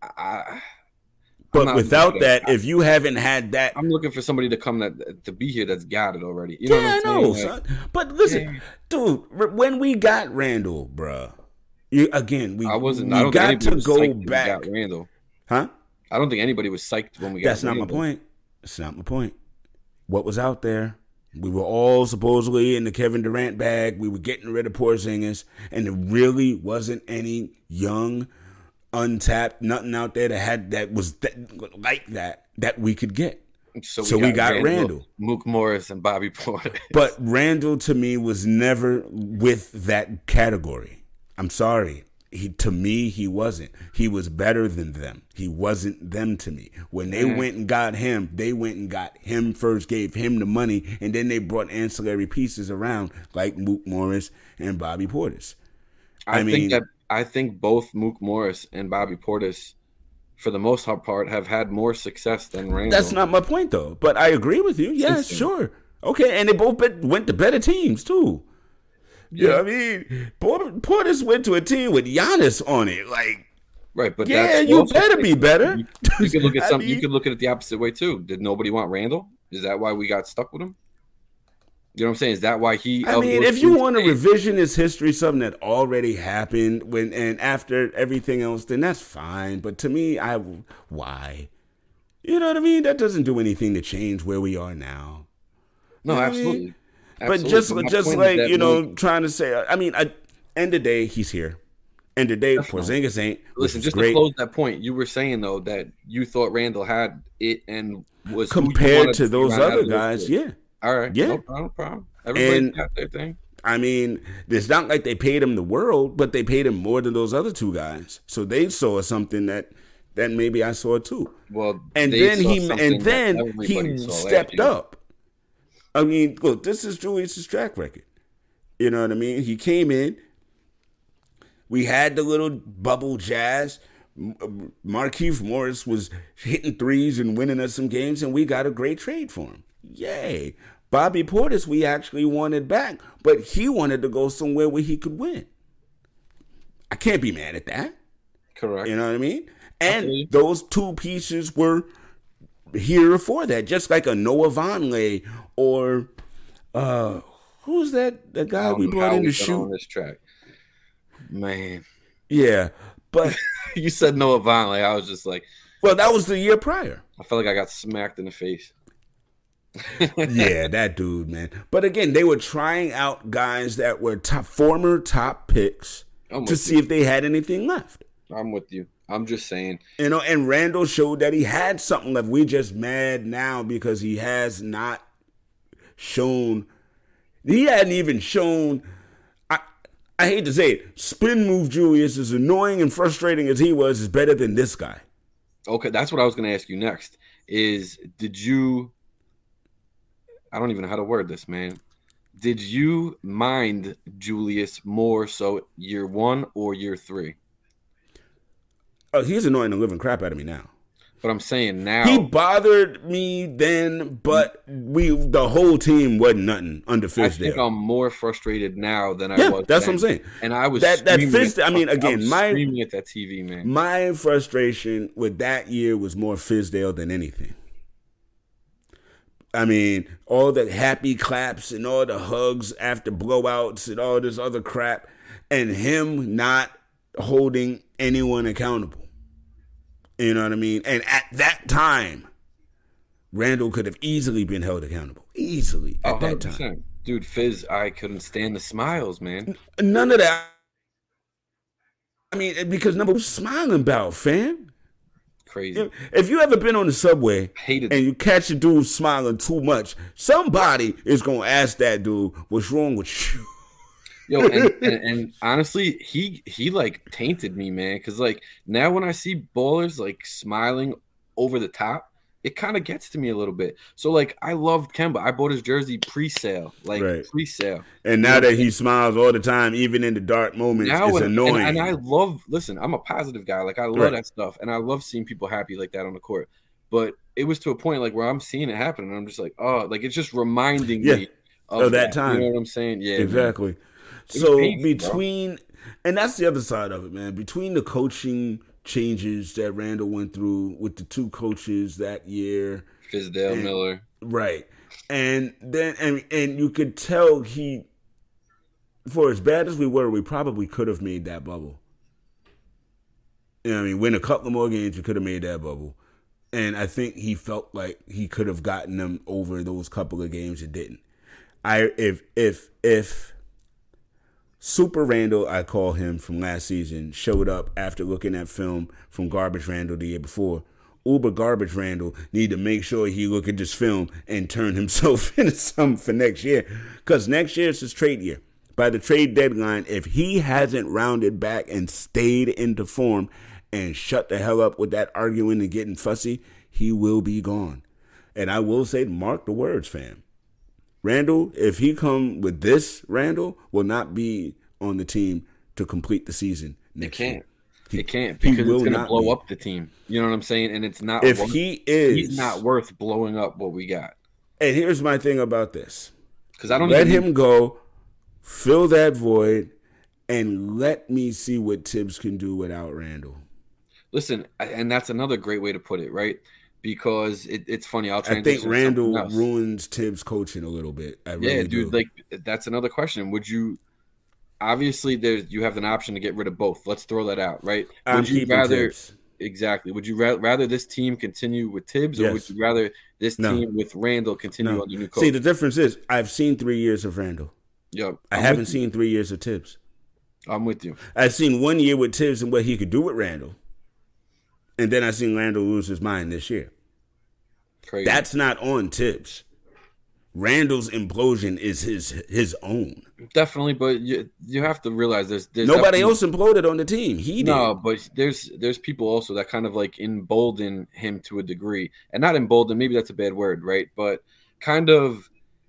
but without that, if you haven't had that, I'm looking for somebody to come to be here that's got it already. You know what I'm saying? Son. But listen, dude, when we got Randall, bruh. We got to go back. Randall. Huh? I don't think anybody was psyched when we got Randall. That's not my point. What was out there? We were all supposedly in the Kevin Durant bag. We were getting rid of Porzingis, and there really wasn't any young, untapped, nothing out there that was like that we could get. So we got Randall, Mook Morris, and Bobby Portis. But Randall to me was never with that category. I'm sorry. to me, he wasn't. He was better than them. He wasn't them to me. When they went and got him, they went and got him first, gave him the money, and then they brought ancillary pieces around like Mook Morris and Bobby Portis. I think both Mook Morris and Bobby Portis, for the most part, have had more success than Randall. That's not my point, though. But I agree with you. Yes, sure. Okay, and they both went to better teams, too. You know what I mean? Portis went to a team with Giannis on it. Like, right, but yeah, you better be better. You could look at you could look at it the opposite way, too. Did nobody want Randall? Is that why we got stuck with him? You know what I'm saying? Is that why he... I mean, if you want to revisionist history, something that already happened and after everything else, then that's fine. But to me, why? You know what I mean? That doesn't do anything to change where we are now. No, absolutely. But just like, you know, trying to say, I mean, end of the day, he's here. End of the day, Porzingis ain't. Listen, just to close that point, you were saying, though, that you thought Randall had it and was... Compared to those other guys, yeah. All right. Yeah. No problem. Everybody's got their thing. I mean, it's not like they paid him the world, but they paid him more than those other two guys. So they saw something that maybe I saw too. Well, and then he stepped up. I mean, look, this is Julius's track record. You know what I mean? He came in. We had the little bubble jazz. Markieff Morris was hitting threes and winning us some games, and we got a great trade for him. Yay. Bobby Portis, we actually wanted back, but he wanted to go somewhere where he could win. I can't be mad at that. Correct. You know what I mean? And those two pieces were here for that, just like a Noah Vonleh or who's that guy we brought in to shoot on this track? Man. Yeah, but you said Noah Vonleh. I was just like, well, that was the year prior. I felt like I got smacked in the face. Yeah, that dude, man. But again, they were trying out guys that were former top picks to see if they had anything left. I'm with you. I'm just saying. You know, and Randall showed that he had something left. We just mad now because he has not shown. He hadn't even shown. I hate to say it. Spin move Julius, as annoying and frustrating as he was, is better than this guy. Okay, that's what I was going to ask you next. Did you? I don't even know how to word this, man. Did you mind Julius more so year 1 or year 3? Oh, he's annoying the living crap out of me now. But I'm saying now. He bothered me then, but the whole team wasn't nothing under Fizdale. I think I'm more frustrated now than I was that's then. What I'm saying. And I was screaming screaming at that TV, man. My frustration with that year was more Fizdale than anything. I mean, all the happy claps and all the hugs after blowouts and all this other crap, and him not holding anyone accountable. You know what I mean? And at that time, Randall could have easily been held accountable. Easily at 100%. That time. Dude, Fizz, I couldn't stand the smiles, man. None of that. I mean, because number who's smiling about, fam? Crazy. If you ever been on the subway and you catch a dude smiling too much, somebody is going to ask that dude, what's wrong with you? Yo, and honestly, he like tainted me, man. Because like now when I see ballers like smiling over the top, it kind of gets to me a little bit. So like I loved Kemba. I bought his jersey pre-sale, pre-sale. And now that he smiles all the time, even in the dark moments, it's annoying. And I love. Listen, I'm a positive guy. Like I love that stuff, and I love seeing people happy like that on the court. But it was to a point like where I'm seeing it happen, and I'm just like, oh, like it's just reminding me of that time. You know what I'm saying? Yeah, exactly. Man. So painful, and that's the other side of it, man. Between the coaching changes that Randall went through with the two coaches that year, Fizdale, Miller, right, and then and you could tell he, for as bad as we were, we probably could have made that bubble. You know what I mean? Win a couple more games, we could have made that bubble, and I think he felt like he could have gotten them over those couple of games. It didn't. If Super Randall, I call him, from last season, showed up after looking at film from Garbage Randall the year before, Uber Garbage Randall need to make sure he look at this film and turn himself into something for next year. Because next year is his trade year. by the trade deadline, if he hasn't rounded back and stayed into form and shut the hell up with that arguing and getting fussy, he will be gone. And I will say, mark the words, fam. Randall, if he come with this, Randall will not be on the team to complete the season next year. It can't because it's going to blow up the team. You know what I'm saying? And it's not. If he's not worth blowing up what we got. And here's my thing about this: because I don't let him go, fill that void, and let me see what Tibbs can do without Randall. Listen, and that's another great way to put it, right? Because it's funny. I think Randall ruins Tibbs' coaching a little bit. I really do. Like that's another question. Would you? Obviously, you have an option to get rid of both. Let's throw that out, right? Would you rather Tibbs. Exactly? Would you rather this team continue with Tibbs, or would you rather this team with Randall continue under new coach? See, the difference is I've seen 3 years of Randall. Yep, I haven't seen 3 years of Tibbs. I'm with you. I've seen 1 year with Tibbs and what he could do with Randall, and then I seen Randall lose his mind this year. Crazy. That's not on Tibbs. Randall's implosion is his own. Definitely, but you have to realize there's nobody else imploded on the team. He did. No, but there's people also that kind of like embolden him to a degree, and not embolden. Maybe that's a bad word, right? But kind of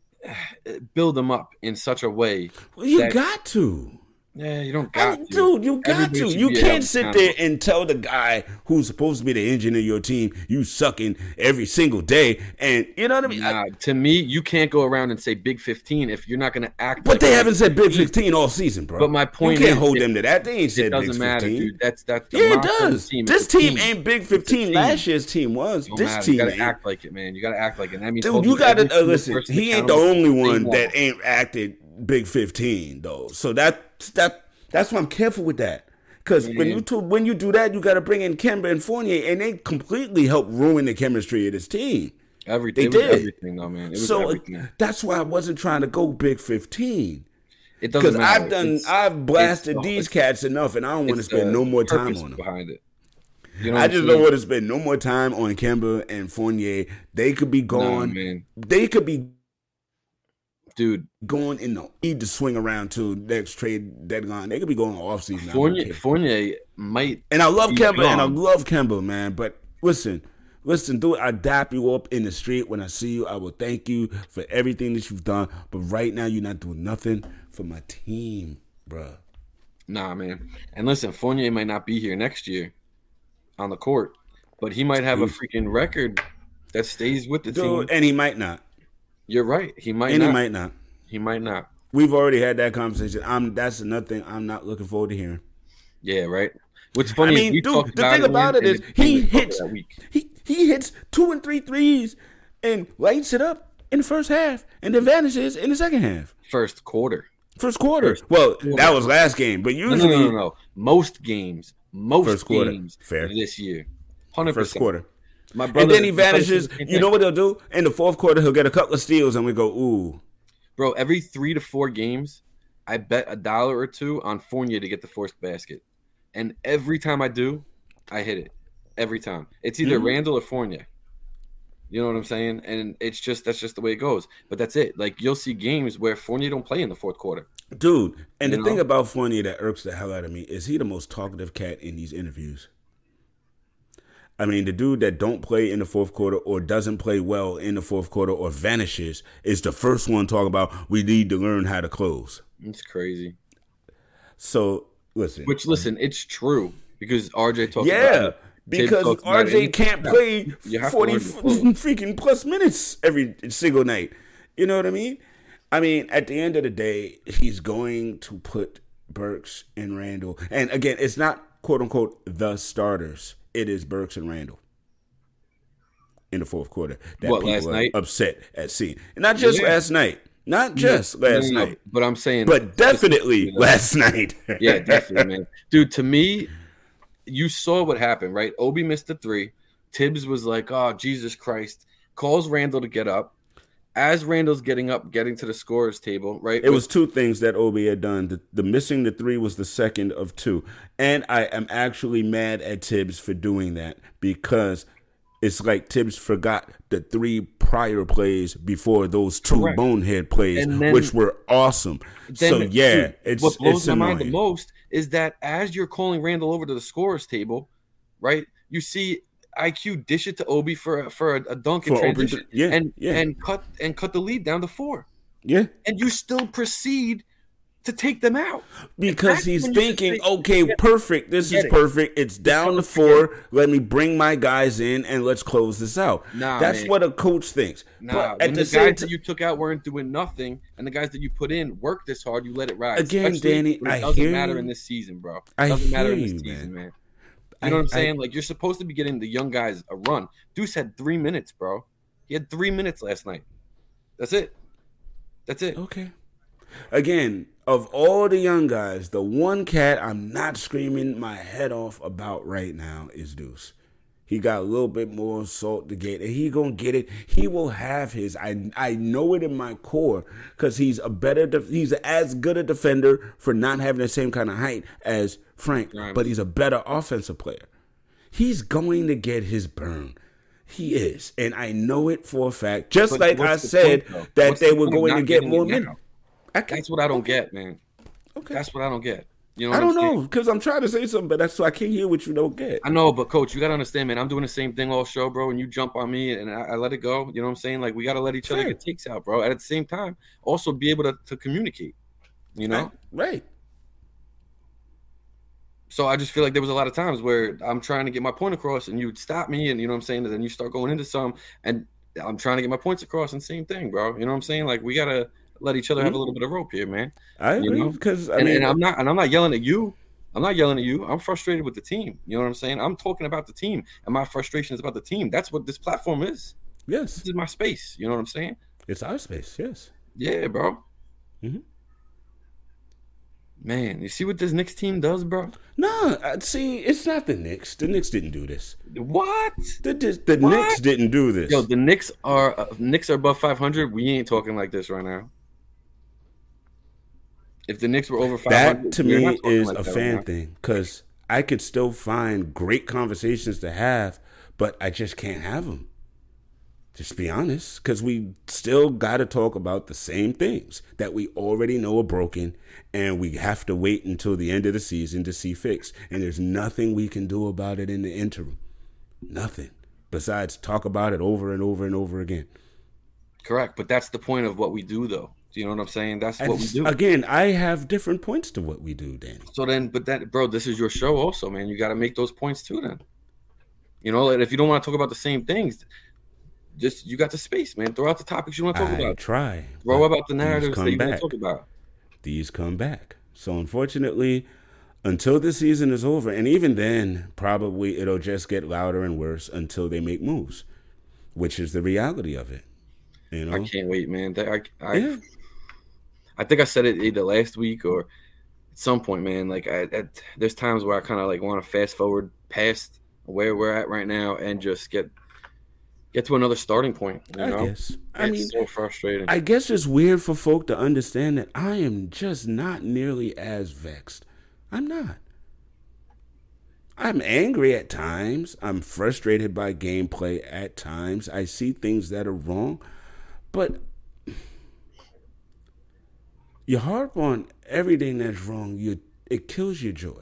build him up in such a way. Well, you got to. Yeah, you don't got to. Dude, you got to. You can't sit there and tell the guy who's supposed to be the engine of your team, you sucking every single day. And you know what I mean? Nah, to me, you can't go around and say Big 15 if you're not going to act But they haven't said Big 15 all season, bro. But my point is, you can't hold them to that. They ain't said Big 15. It doesn't matter, dude. That's it does. This team ain't Big 15. Last year's team was. This team you got to act like it, man. You got to act like it. That means dude, you got to listen. He ain't the only one that ain't acted Big 15, though. So that's why I'm careful with that. Because when you do that, you got to bring in Kemba and Fournier, and they completely help ruin the chemistry of this team. Everything, they did everything, though, man. It was everything. That's why I wasn't trying to go Big 15. It doesn't matter. Because I've blasted these cats enough, and I don't want to spend no more time on them. Behind it. I just don't want to spend no more time on Kemba and Fournier. They could be gone. Nah, man. They could be. Dude, going in the need to swing around to next trade deadline. They could be going off season. Fournier might, and I love Kemba, man. But listen, dude, I dap you up in the street when I see you. I will thank you for everything that you've done. But right now, you're not doing nothing for my team, bruh. Nah, man. And listen, Fournier might not be here next year on the court, but he might have a freaking record that stays with the team, and he might not. You're right. He might not. He might not. We've already had that conversation. That's another thing I'm not looking forward to hearing. Yeah, right. What's funny? The thing about it is he hits 2 and 3 threes and lights it up in the first half, and then vanishes in the second half. First quarter. That was last game, but usually no. Most games Fair. This year, 100%. First quarter. My brother, and then he vanishes. You know what he'll do? In the fourth quarter, he'll get a couple of steals, and we go, ooh. Bro, every 3 to 4 games, I bet $1 or $2 on Fournier to get the forced basket. And every time I do, I hit it. Every time. It's either Randall or Fournier. You know what I'm saying? And that's just the way it goes. But that's it. Like, you'll see games where Fournier don't play in the fourth quarter. Dude, and the thing about Fournier that irks the hell out of me is he the most talkative cat in these interviews. I mean, the dude that don't play in the fourth quarter or doesn't play well in the fourth quarter or vanishes is the first one talking about we need to learn how to close. It's crazy. So, listen. It's true because RJ talks about it. Because RJ can't play 40 freaking plus minutes every single night. You know what I mean? I mean, at the end of the day, he's going to put Burks and Randall. And again, it's not, quote unquote, the starters. It is Burks and Randall in the fourth quarter that people last night? Are upset at seeing. And not just last night. Not just last night. But I'm saying. But definitely last night. Yeah, definitely, man. Dude, to me, you saw what happened, right? Obi missed the 3. Tibbs was like, oh, Jesus Christ. Calls Randall to get up. As Randall's getting up, getting to the scorer's table, right? It was 2 things that Obi had done. The missing the 3 was the second of 2. And I am actually mad at Tibbs for doing that because it's like Tibbs forgot the 3 prior plays before those two bonehead plays, which were awesome. So yeah, dude, what blows my mind the most is that as you're calling Randall over to the scorer's table, right? You see IQ dish it to Obi for a dunk in transition, and cut the lead down to 4. Yeah, and you still proceed to take them out because he's thinking, okay, perfect. This is perfect. It's down to 4. Let me bring my guys in and let's close this out. That's what a coach thinks. But when the guys that you took out weren't doing nothing, and the guys that you put in worked this hard, you let it ride. Again, Danny, it doesn't matter in this season, bro. It doesn't matter in this season, man. You know what I'm saying? Like, you're supposed to be getting the young guys a run. Deuce had 3 minutes, bro. He had 3 minutes last night. That's it. Okay. Again, of all the young guys, the one cat I'm not screaming my head off about right now is Deuce. He got a little bit more salt to get, and he gonna get it. He will have his. I know it in my core because he's as good a defender for not having the same kind of height as Frank, but he's a better offensive player. He's going to get his burn. He is, and I know it for a fact. Just like I said that they were going to get more minutes. That's what I don't get, man. Okay, that's what I don't get. You know, I don't know because I'm trying to say something, but that's so I can't hear what you don't get. I know, but Coach, you gotta understand, man. I'm doing the same thing all show, bro. And you jump on me, and I let it go. You know what I'm saying? Like, we gotta let each other get takes out, bro. At the same time, also be able to communicate. You know, right. So I just feel like there was a lot of times where I'm trying to get my point across, and you would stop me, and you know what I'm saying. And then you start going into some, and I'm trying to get my points across, and same thing, bro. You know what I'm saying? Like, we gotta let each other have a little bit of rope here, man. I agree because I'm not yelling at you. I'm not yelling at you. I'm frustrated with the team. You know what I'm saying? I'm talking about the team, and my frustration is about the team. That's what this platform is. Yes, this is my space. You know what I'm saying? It's our space. Yes. Yeah, bro. Mm-hmm. Man, you see what this Knicks team does, bro? No, see, it's not the Knicks. The Knicks didn't do this. What? The Knicks didn't do this. Yo, the Knicks are above 500. We ain't talking like this right now. If the Knicks were over 500, that to me is a fan thing because I could still find great conversations to have, but I just can't have them. Just be honest, because we still got to talk about the same things that we already know are broken, and we have to wait until the end of the season to see fixed. And there's nothing we can do about it in the interim. Nothing besides talk about it over and over and over again. Correct, but that's the point of what we do, though. Do you know what I'm saying? That's what we do. Again, I have different points to what we do, Danny. So then, bro, this is your show also, man. You got to make those points too then. You know, if you don't want to talk about the same things, just you got the space, man. Throw out the topics you want to talk about. Throw about the narratives that you want to talk about. These come back. So unfortunately, until the season is over, and even then, probably it'll just get louder and worse until they make moves, which is the reality of it. You know? I can't wait, man. I think I said it either last week or at some point, man. Like, there's times where I kind of like want to fast forward past where we're at right now and just get to another starting point. You know? I mean, it's so frustrating. I guess it's weird for folk to understand that I am just not nearly as vexed. I'm not. I'm angry at times. I'm frustrated by gameplay at times. I see things that are wrong, but you harp on everything that's wrong, it kills your joy.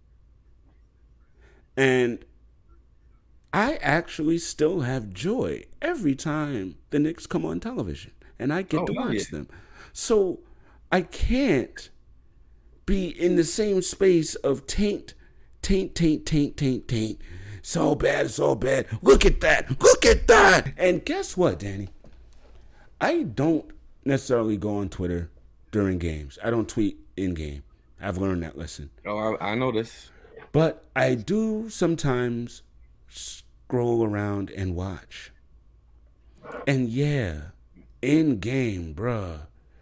And I actually still have joy every time the Knicks come on television, and I get to watch them. So I can't be in the same space of taint. So bad. Look at that. And guess what, Danny? I don't necessarily go on Twitter during games. I don't tweet in game. I've learned that lesson. Oh, I know this. But I do sometimes scroll around and watch. And yeah, in game, bruh.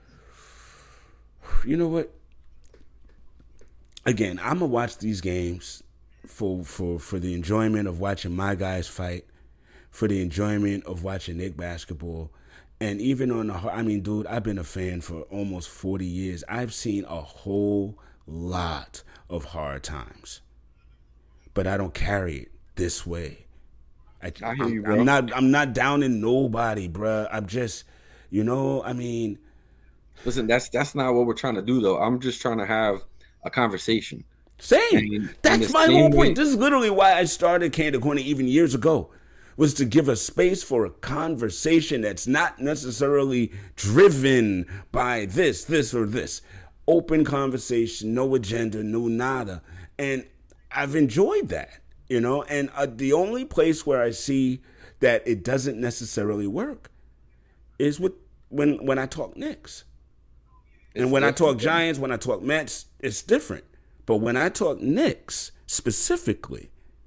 You know what? Again, I'm gonna watch these games for the enjoyment of watching my guys fight, for the enjoyment of watching Knick basketball. And even dude, I've been a fan for almost 40 years. I've seen a whole lot of hard times. But I don't carry it this way. I hear you, bro. I'm not downing nobody, bruh. I'm just, I mean. Listen, that's not what we're trying to do, though. I'm just trying to have a conversation. Same. That's my whole point. This is literally why I started Candid Corner even years ago, was to give a space for a conversation that's not necessarily driven by this, or this. Open conversation, no agenda, no nada. And I've enjoyed that, and the only place where I see that it doesn't necessarily work is when I talk Knicks. And when I talk Giants, when I talk Mets, it's different. But when I talk Knicks specifically,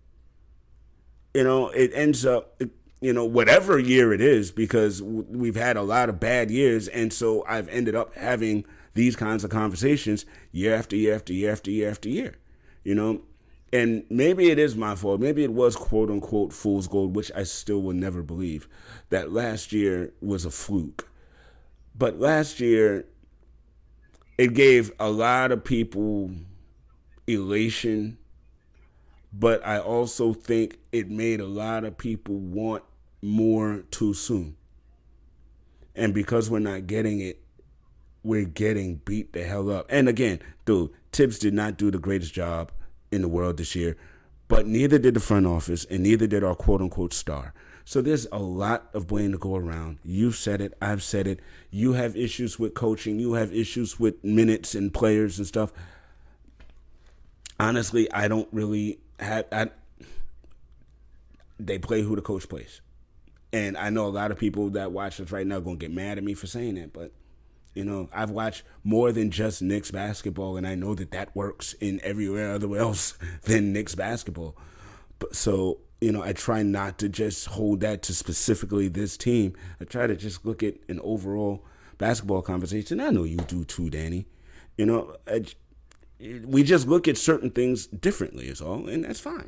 it ends up, whatever year it is, because we've had a lot of bad years. And so I've ended up having these kinds of conversations year after year after year after year after year, And maybe it is my fault. Maybe it was quote unquote fool's gold, which I still will never believe that last year was a fluke. But last year, it gave a lot of people elation, but I also think it made a lot of people want more too soon. And because we're not getting it, we're getting beat the hell up. And again, dude, Tibbs did not do the greatest job in the world this year, but neither did the front office and neither did our quote-unquote star. So there's a lot of blame to go around. You've said it. I've said it. You have issues with coaching. You have issues with minutes and players and stuff. Honestly, I don't really have... They play who the coach plays. And I know a lot of people that watch us right now are going to get mad at me for saying that, but I've watched more than just Knicks basketball, and I know that works in everywhere other else than Knicks basketball. So, I try not to just hold that to specifically this team. I try to just look at an overall basketball conversation. I know you do too, Danny. We just look at certain things differently is all, and that's fine.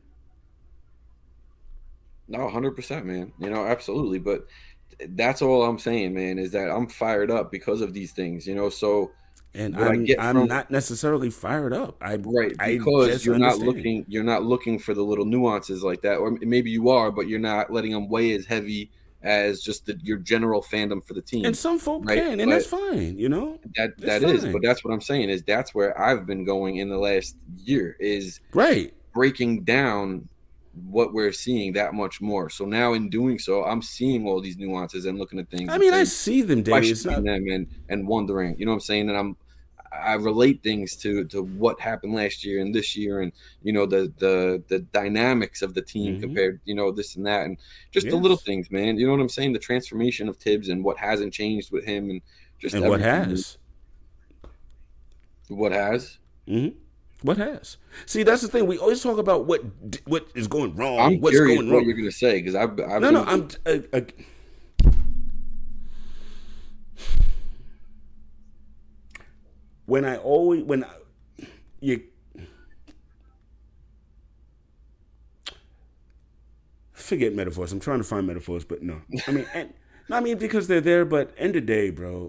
No, 100%, man. Absolutely. But that's all I'm saying, man, is that I'm fired up because of these things, so. And I'm not necessarily fired up. Because you're not looking for the little nuances like that, or maybe you are, but you're not letting them weigh as heavy as just your general fandom for the team. And some folk can, and that's fine, That is, but that's what I'm saying is that's where I've been going in the last year is breaking down what we're seeing that much more. So now in doing so, I'm seeing all these nuances and looking at things. I mean, I see them, Dave. Them and wondering, you know what I'm saying? And I relate things to what happened last year and this year, and the dynamics of the team compared, this and that, and just the little things, man. You know what I'm saying? The transformation of Tibbs and what hasn't changed with him, and just what has. What has. Mm-hmm. What has? See, that's the thing. We always talk about what is going wrong. I'm what's curious going wrong. What you're going to say because I'm forget metaphors. I'm trying to find metaphors, but no. I mean, because they're there. But end of the day, bro.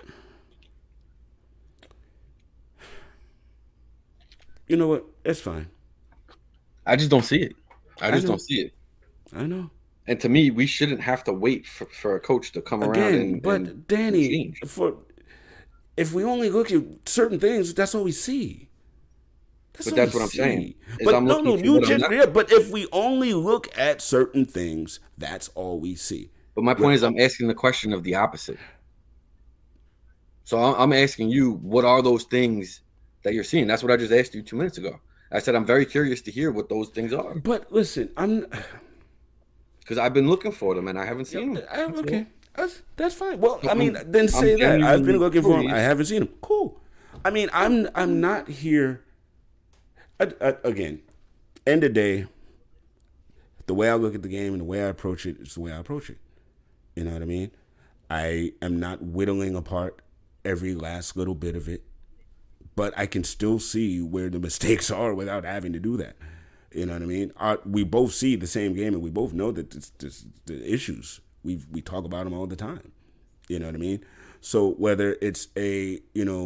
You know what? It's fine. I just don't see it. I just don't see it. I know. And to me, we shouldn't have to wait for a coach to come around and Danny, if we only look at certain things, that's all we see. That's what I'm saying. But but if we only look at certain things, that's all we see. But my point is, I'm asking the question of the opposite. So I'm asking you, what are those things that you're seeing? That's what I just asked you 2 minutes ago. I said I'm very curious to hear what those things are. But listen, because I've been looking for them and I haven't seen them. Okay, that's fine. Well, then say that I've been looking for them. I haven't seen them. Cool. I'm not here. Again, end of the day, the way I look at the game and the way I approach it is the way I approach it. You know what I mean? I am not whittling apart every last little bit of it. But I can still see where the mistakes are without having to do that. You know what I mean? We both see the same game, and we both know that the issues. We talk about them all the time. You know what I mean? So whether it's a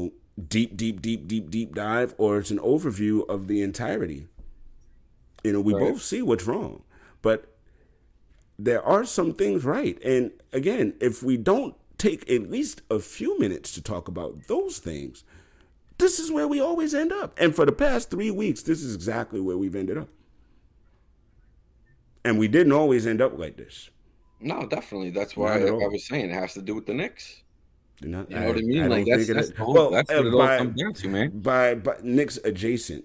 deep dive or it's an overview of the entirety, we both see what's wrong. But there are some things right. And again, if we don't take at least a few minutes to talk about those things, this is where we always end up. And for the past 3 weeks, this is exactly where we've ended up. And we didn't always end up like this. No, definitely. That's why I was saying it has to do with the Knicks. You know what I mean? I like that's what it all comes down to, man. By Knicks adjacent,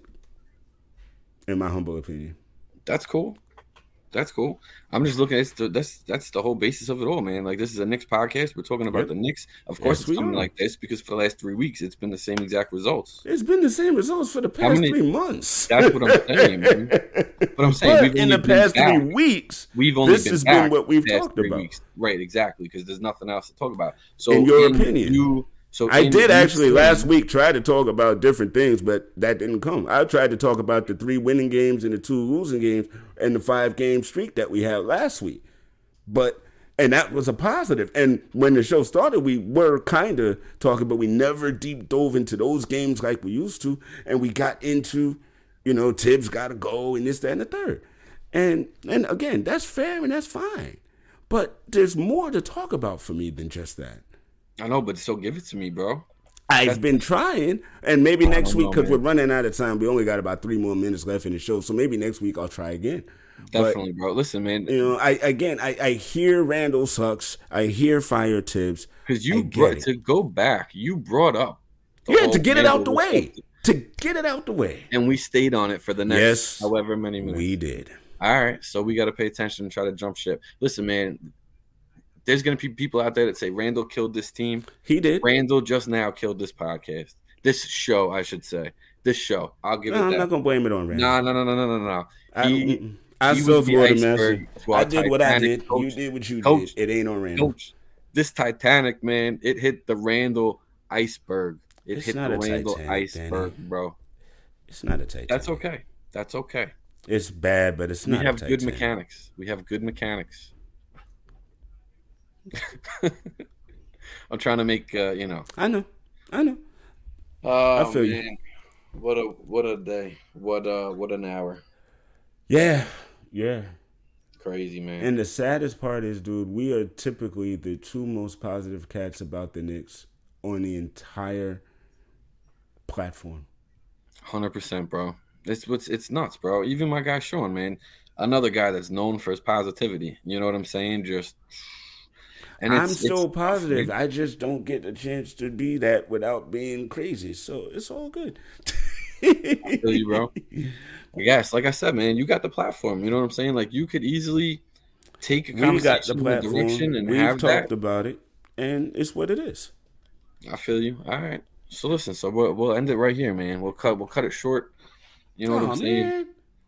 in my humble opinion. That's cool. That's cool. I'm just looking at that's the whole basis of it all, man. Like, this is a Knicks podcast. We're talking about the Knicks. Of course, it's coming like this because for the last 3 weeks, it's been the same exact results. It's been the same results for the past 3 months. That's what I'm saying, man. But I'm saying in the past 3 weeks, this has been what we've talked about. Weeks. Right, exactly, because there's nothing else to talk about. So, in your opinion, I did actually last week try to talk about different things, but that didn't come. I tried to talk about the 3 winning games and the 2 losing games and the 5-game streak that we had last week. And that was a positive. And when the show started, we were kind of talking, but we never deep dove into those games like we used to. And we got into, Tibbs got to go and this, that, and the third. And again, that's fair and that's fine. But there's more to talk about for me than just that. I know, but still give it to me, bro. I've been trying, and maybe next week, because we're running out of time. We only got about 3 more minutes left in the show, so maybe next week I'll try again. Definitely, bro. Listen, man. I hear Randall sucks. I hear fire Tibbs. Because to go back, you brought up. To get it out the way. To get it out the way. And we stayed on it for the next however many minutes. We did. All right, so we got to pay attention and try to jump ship. Listen, man. There's going to be people out there that say Randall killed this team. He did. Randall just now killed this podcast. This show, I should say. This show. I'll give it that. I'm not going to blame it on Randall. No. I still thought the message. I did what I did. You did what you did. It ain't on Randall. Coach, this Titanic, man, it hit the Randall iceberg. It hit the Randall iceberg, Danny. Bro. It's not a Titanic. That's okay. It's bad, but it's not a Titanic. We have good mechanics. I'm trying to make I know. Oh, I feel man. You. What a day. What an hour. Yeah. Crazy, man. And the saddest part is, dude, we are typically the 2 most positive cats about the Knicks on the entire platform. 100%, bro. It's nuts, bro. Even my guy Sean, man, another guy that's known for his positivity. You know what I'm saying? And I'm so positive. I just don't get a chance to be that without being crazy. So it's all good. I feel you, bro. Yes, like I said, man, you got the platform. You know what I'm saying? Like, you could easily take a conversation in the direction and we've talked about it, and it's what it is. I feel you. All right. So listen. So we'll end it right here, man. We'll cut it short. You know what I'm saying? Man.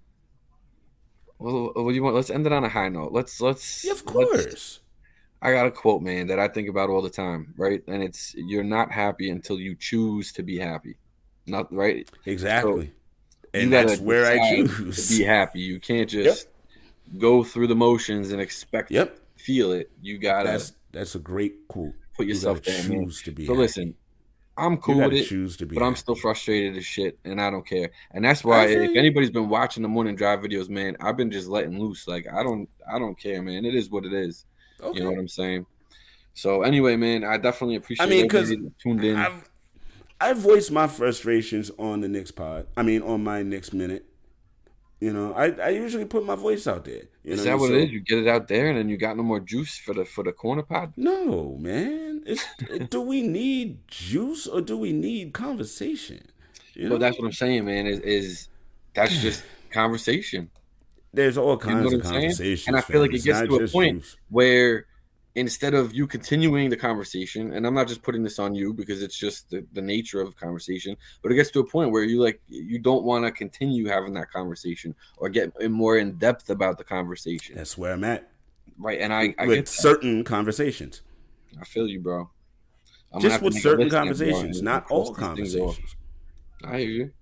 Well, what do you want? Let's end it on a high note. Let's. Yeah, of course. I got a quote, man, that I think about all the time, right? And it's, you're not happy until you choose to be happy. Not right? Exactly. So and that's where I choose to be happy. You can't just go through the motions and expect to feel it. You gotta. That's a great quote. Put yourself there, man. To be so happy. Listen, I'm cool with it, but I'm still frustrated as shit, and I don't care. And that's why, if anybody's been watching the morning drive videos, man, I've been just letting loose. Like, I don't care, man. It is what it is. Okay. You know what I'm saying? So anyway, man, I definitely appreciate because tuned in. I've voiced my frustrations on the Knicks pod. On my Knicks Minute. I usually put my voice out there. Is that what it is? You get it out there, and then you got no more juice for the corner pod? No, man. Do we need juice or do we need conversation? Well, that's what I'm saying, man. Is that's just conversation. There's all kinds of conversations. And I feel like it gets to a point where instead of you continuing the conversation, and I'm not just putting this on you because it's just the nature of conversation, but it gets to a point where you don't want to continue having that conversation or get more in depth about the conversation. That's where I'm at. Right. And I with get certain conversations. I feel you, bro. Just with certain conversations, not all conversations. I hear you.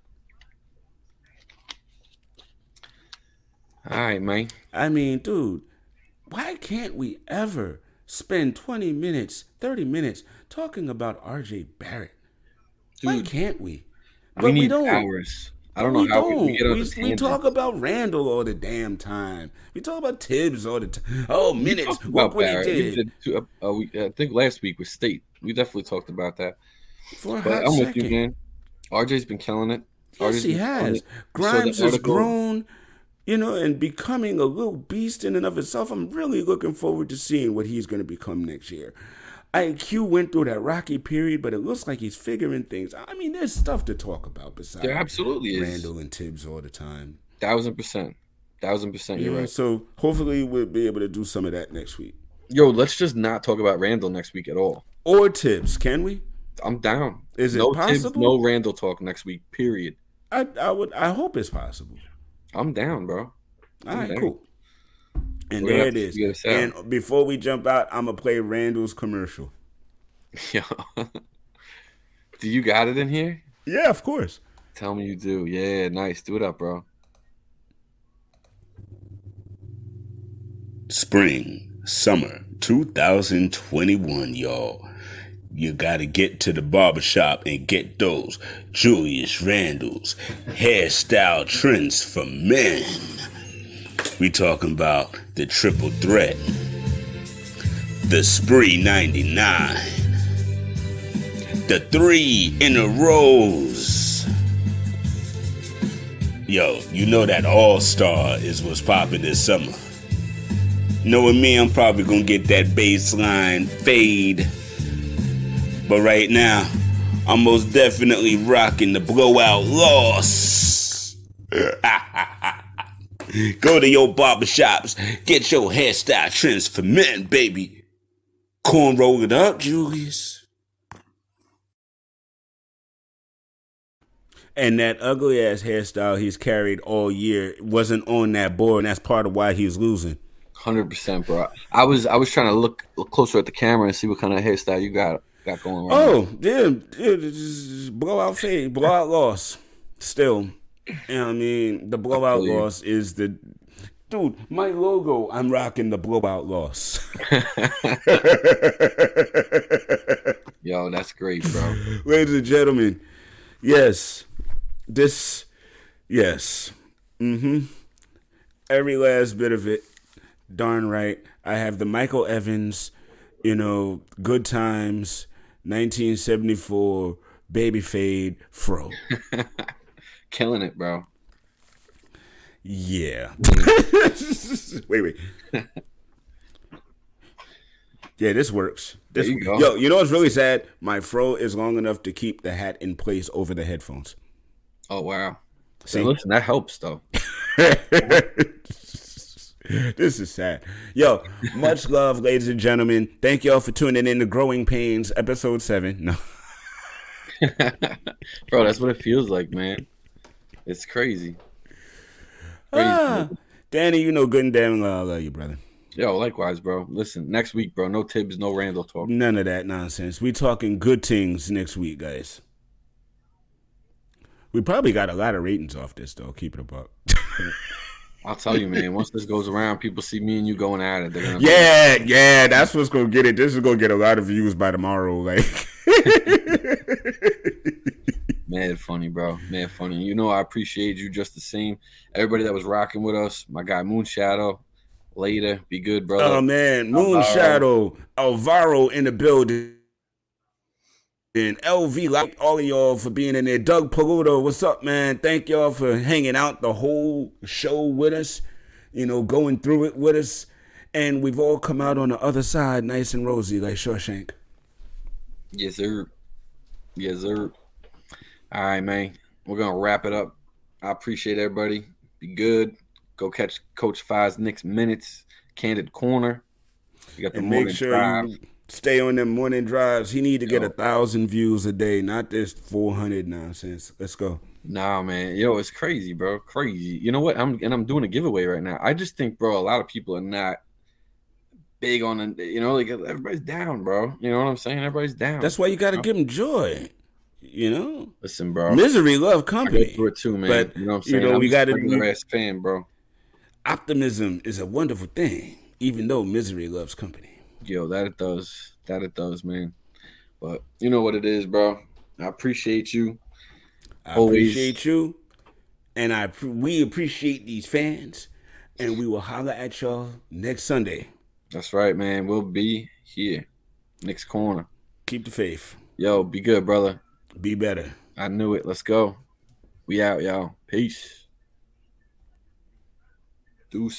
All right, man. Dude, why can't we ever spend 20 minutes, 30 minutes talking about RJ Barrett? Dude, why can't we? We need hours. I don't know how we get on the We tangent. talk about Randall all the damn time. We talk about Tibbs all the time. Oh, minutes. Look what he did. I think last week was State. We definitely talked about that. For a but hot I'm second. with you, man. RJ's been killing it. Yes, he has. Grimes has grown, and becoming a little beast in and of itself. I'm really looking forward to seeing what he's going to become next year. IQ went through that rocky period, but it looks like he's figuring things. I mean, there's stuff to talk about besides there absolutely is. Randall and Tibbs all the time. 1000%. You're right. So hopefully we'll be able to do some of that next week. Yo, let's just not talk about Randall next week at all. Or Tibbs, can we? I'm down. Is it no possible? Tibbs, no Randall talk next week. Period. I hope it's possible. I'm down, bro. All right, cool. And there it is. And before we jump out, I'm gonna play Randall's commercial. Yo, do you got it in here? Yeah, of course. Tell me you do. Yeah, nice. Do it up, bro. Spring, summer 2021, y'all. You gotta get to the barbershop and get those Julius Randle's hairstyle trends for men. We talking about the triple threat, the Spree 99, the 3 in a rows. Yo, you know that All-Star is what's popping this summer. Knowing me, I'm probably gonna get that baseline fade. But right now, I'm most definitely rocking the blowout loss. Go to your barbershops, get your hairstyle trends for men, baby. Corn roll it up, Julius. And that ugly ass hairstyle he's carried all year wasn't on that board, and that's part of why he's losing. 100%, bro. I was trying to look closer at the camera and see what kind of hairstyle you got going right now. Yeah, blowout fade, blowout loss. Still, I mean, the blowout loss is the dude. My logo, I'm rocking the blowout loss. Yo, that's great, bro. Ladies and gentlemen, yes, every last bit of it. Darn right. I have the Michael Evans, Good Times, 1974, Baby Fade, Fro. Killing it, bro. Yeah. Wait. Yeah, this works. There you go. Yo, you know what's really sad? My fro is long enough to keep the hat in place over the headphones. Oh, wow. See? Listen, that helps, though. This is sad. Yo, much love, ladies and gentlemen. Thank y'all for tuning in to Growing Pains, episode 7. No. Bro, that's what it feels like, man. It's crazy. Danny, you know good and damn well I love you, brother. Yo, likewise, bro. Listen, next week, bro, no Tibbs, no Randall talk. None of that nonsense. We talking good things next week, guys. We probably got a lot of ratings off this, though. Keep it up. I'll tell you, man. Once this goes around, people see me and you going at it. They're gonna yeah, that's what's gonna get it. This is gonna get a lot of views by tomorrow. Like, mad funny, bro. Mad funny. You know, I appreciate you just the same. Everybody that was rocking with us. My guy Moonshadow. Later, be good, brother. Oh man, Moonshadow, Alvaro in the building. And LV, like all of y'all for being in there. Doug Paluto, what's up, man? Thank y'all for hanging out the whole show with us, going through it with us. And we've all come out on the other side nice and rosy like Shawshank. Yes, sir. Yes, sir. All right, man. We're going to wrap it up. I appreciate everybody. Be good. Go catch Coach Fi's next minutes. Candid Corner. You got the and morning make sure drive. You stay on them morning drives. He need to get 1,000 views a day, not this 400 nonsense. Let's go. Nah, man. Yo, it's crazy, bro. Crazy. You know what? I'm doing a giveaway right now. I just think, bro, a lot of people are not big on it. Like everybody's down, bro. You know what I'm saying? Everybody's down. That's why you got to give them joy. Listen, bro. Misery love company. I go through it too, man. But, you know what I'm saying? We got to be ass fan, bro. Optimism is a wonderful thing, even though misery loves company. Yo, that it does. That it does, man. But you know what it is, bro. I appreciate you. I appreciate you. And we appreciate these fans. And we will holler at y'all next Sunday. That's right, man. We'll be here. Next corner. Keep the faith. Yo, be good, brother. Be better. I knew it. Let's go. We out, y'all. Peace. Deuce.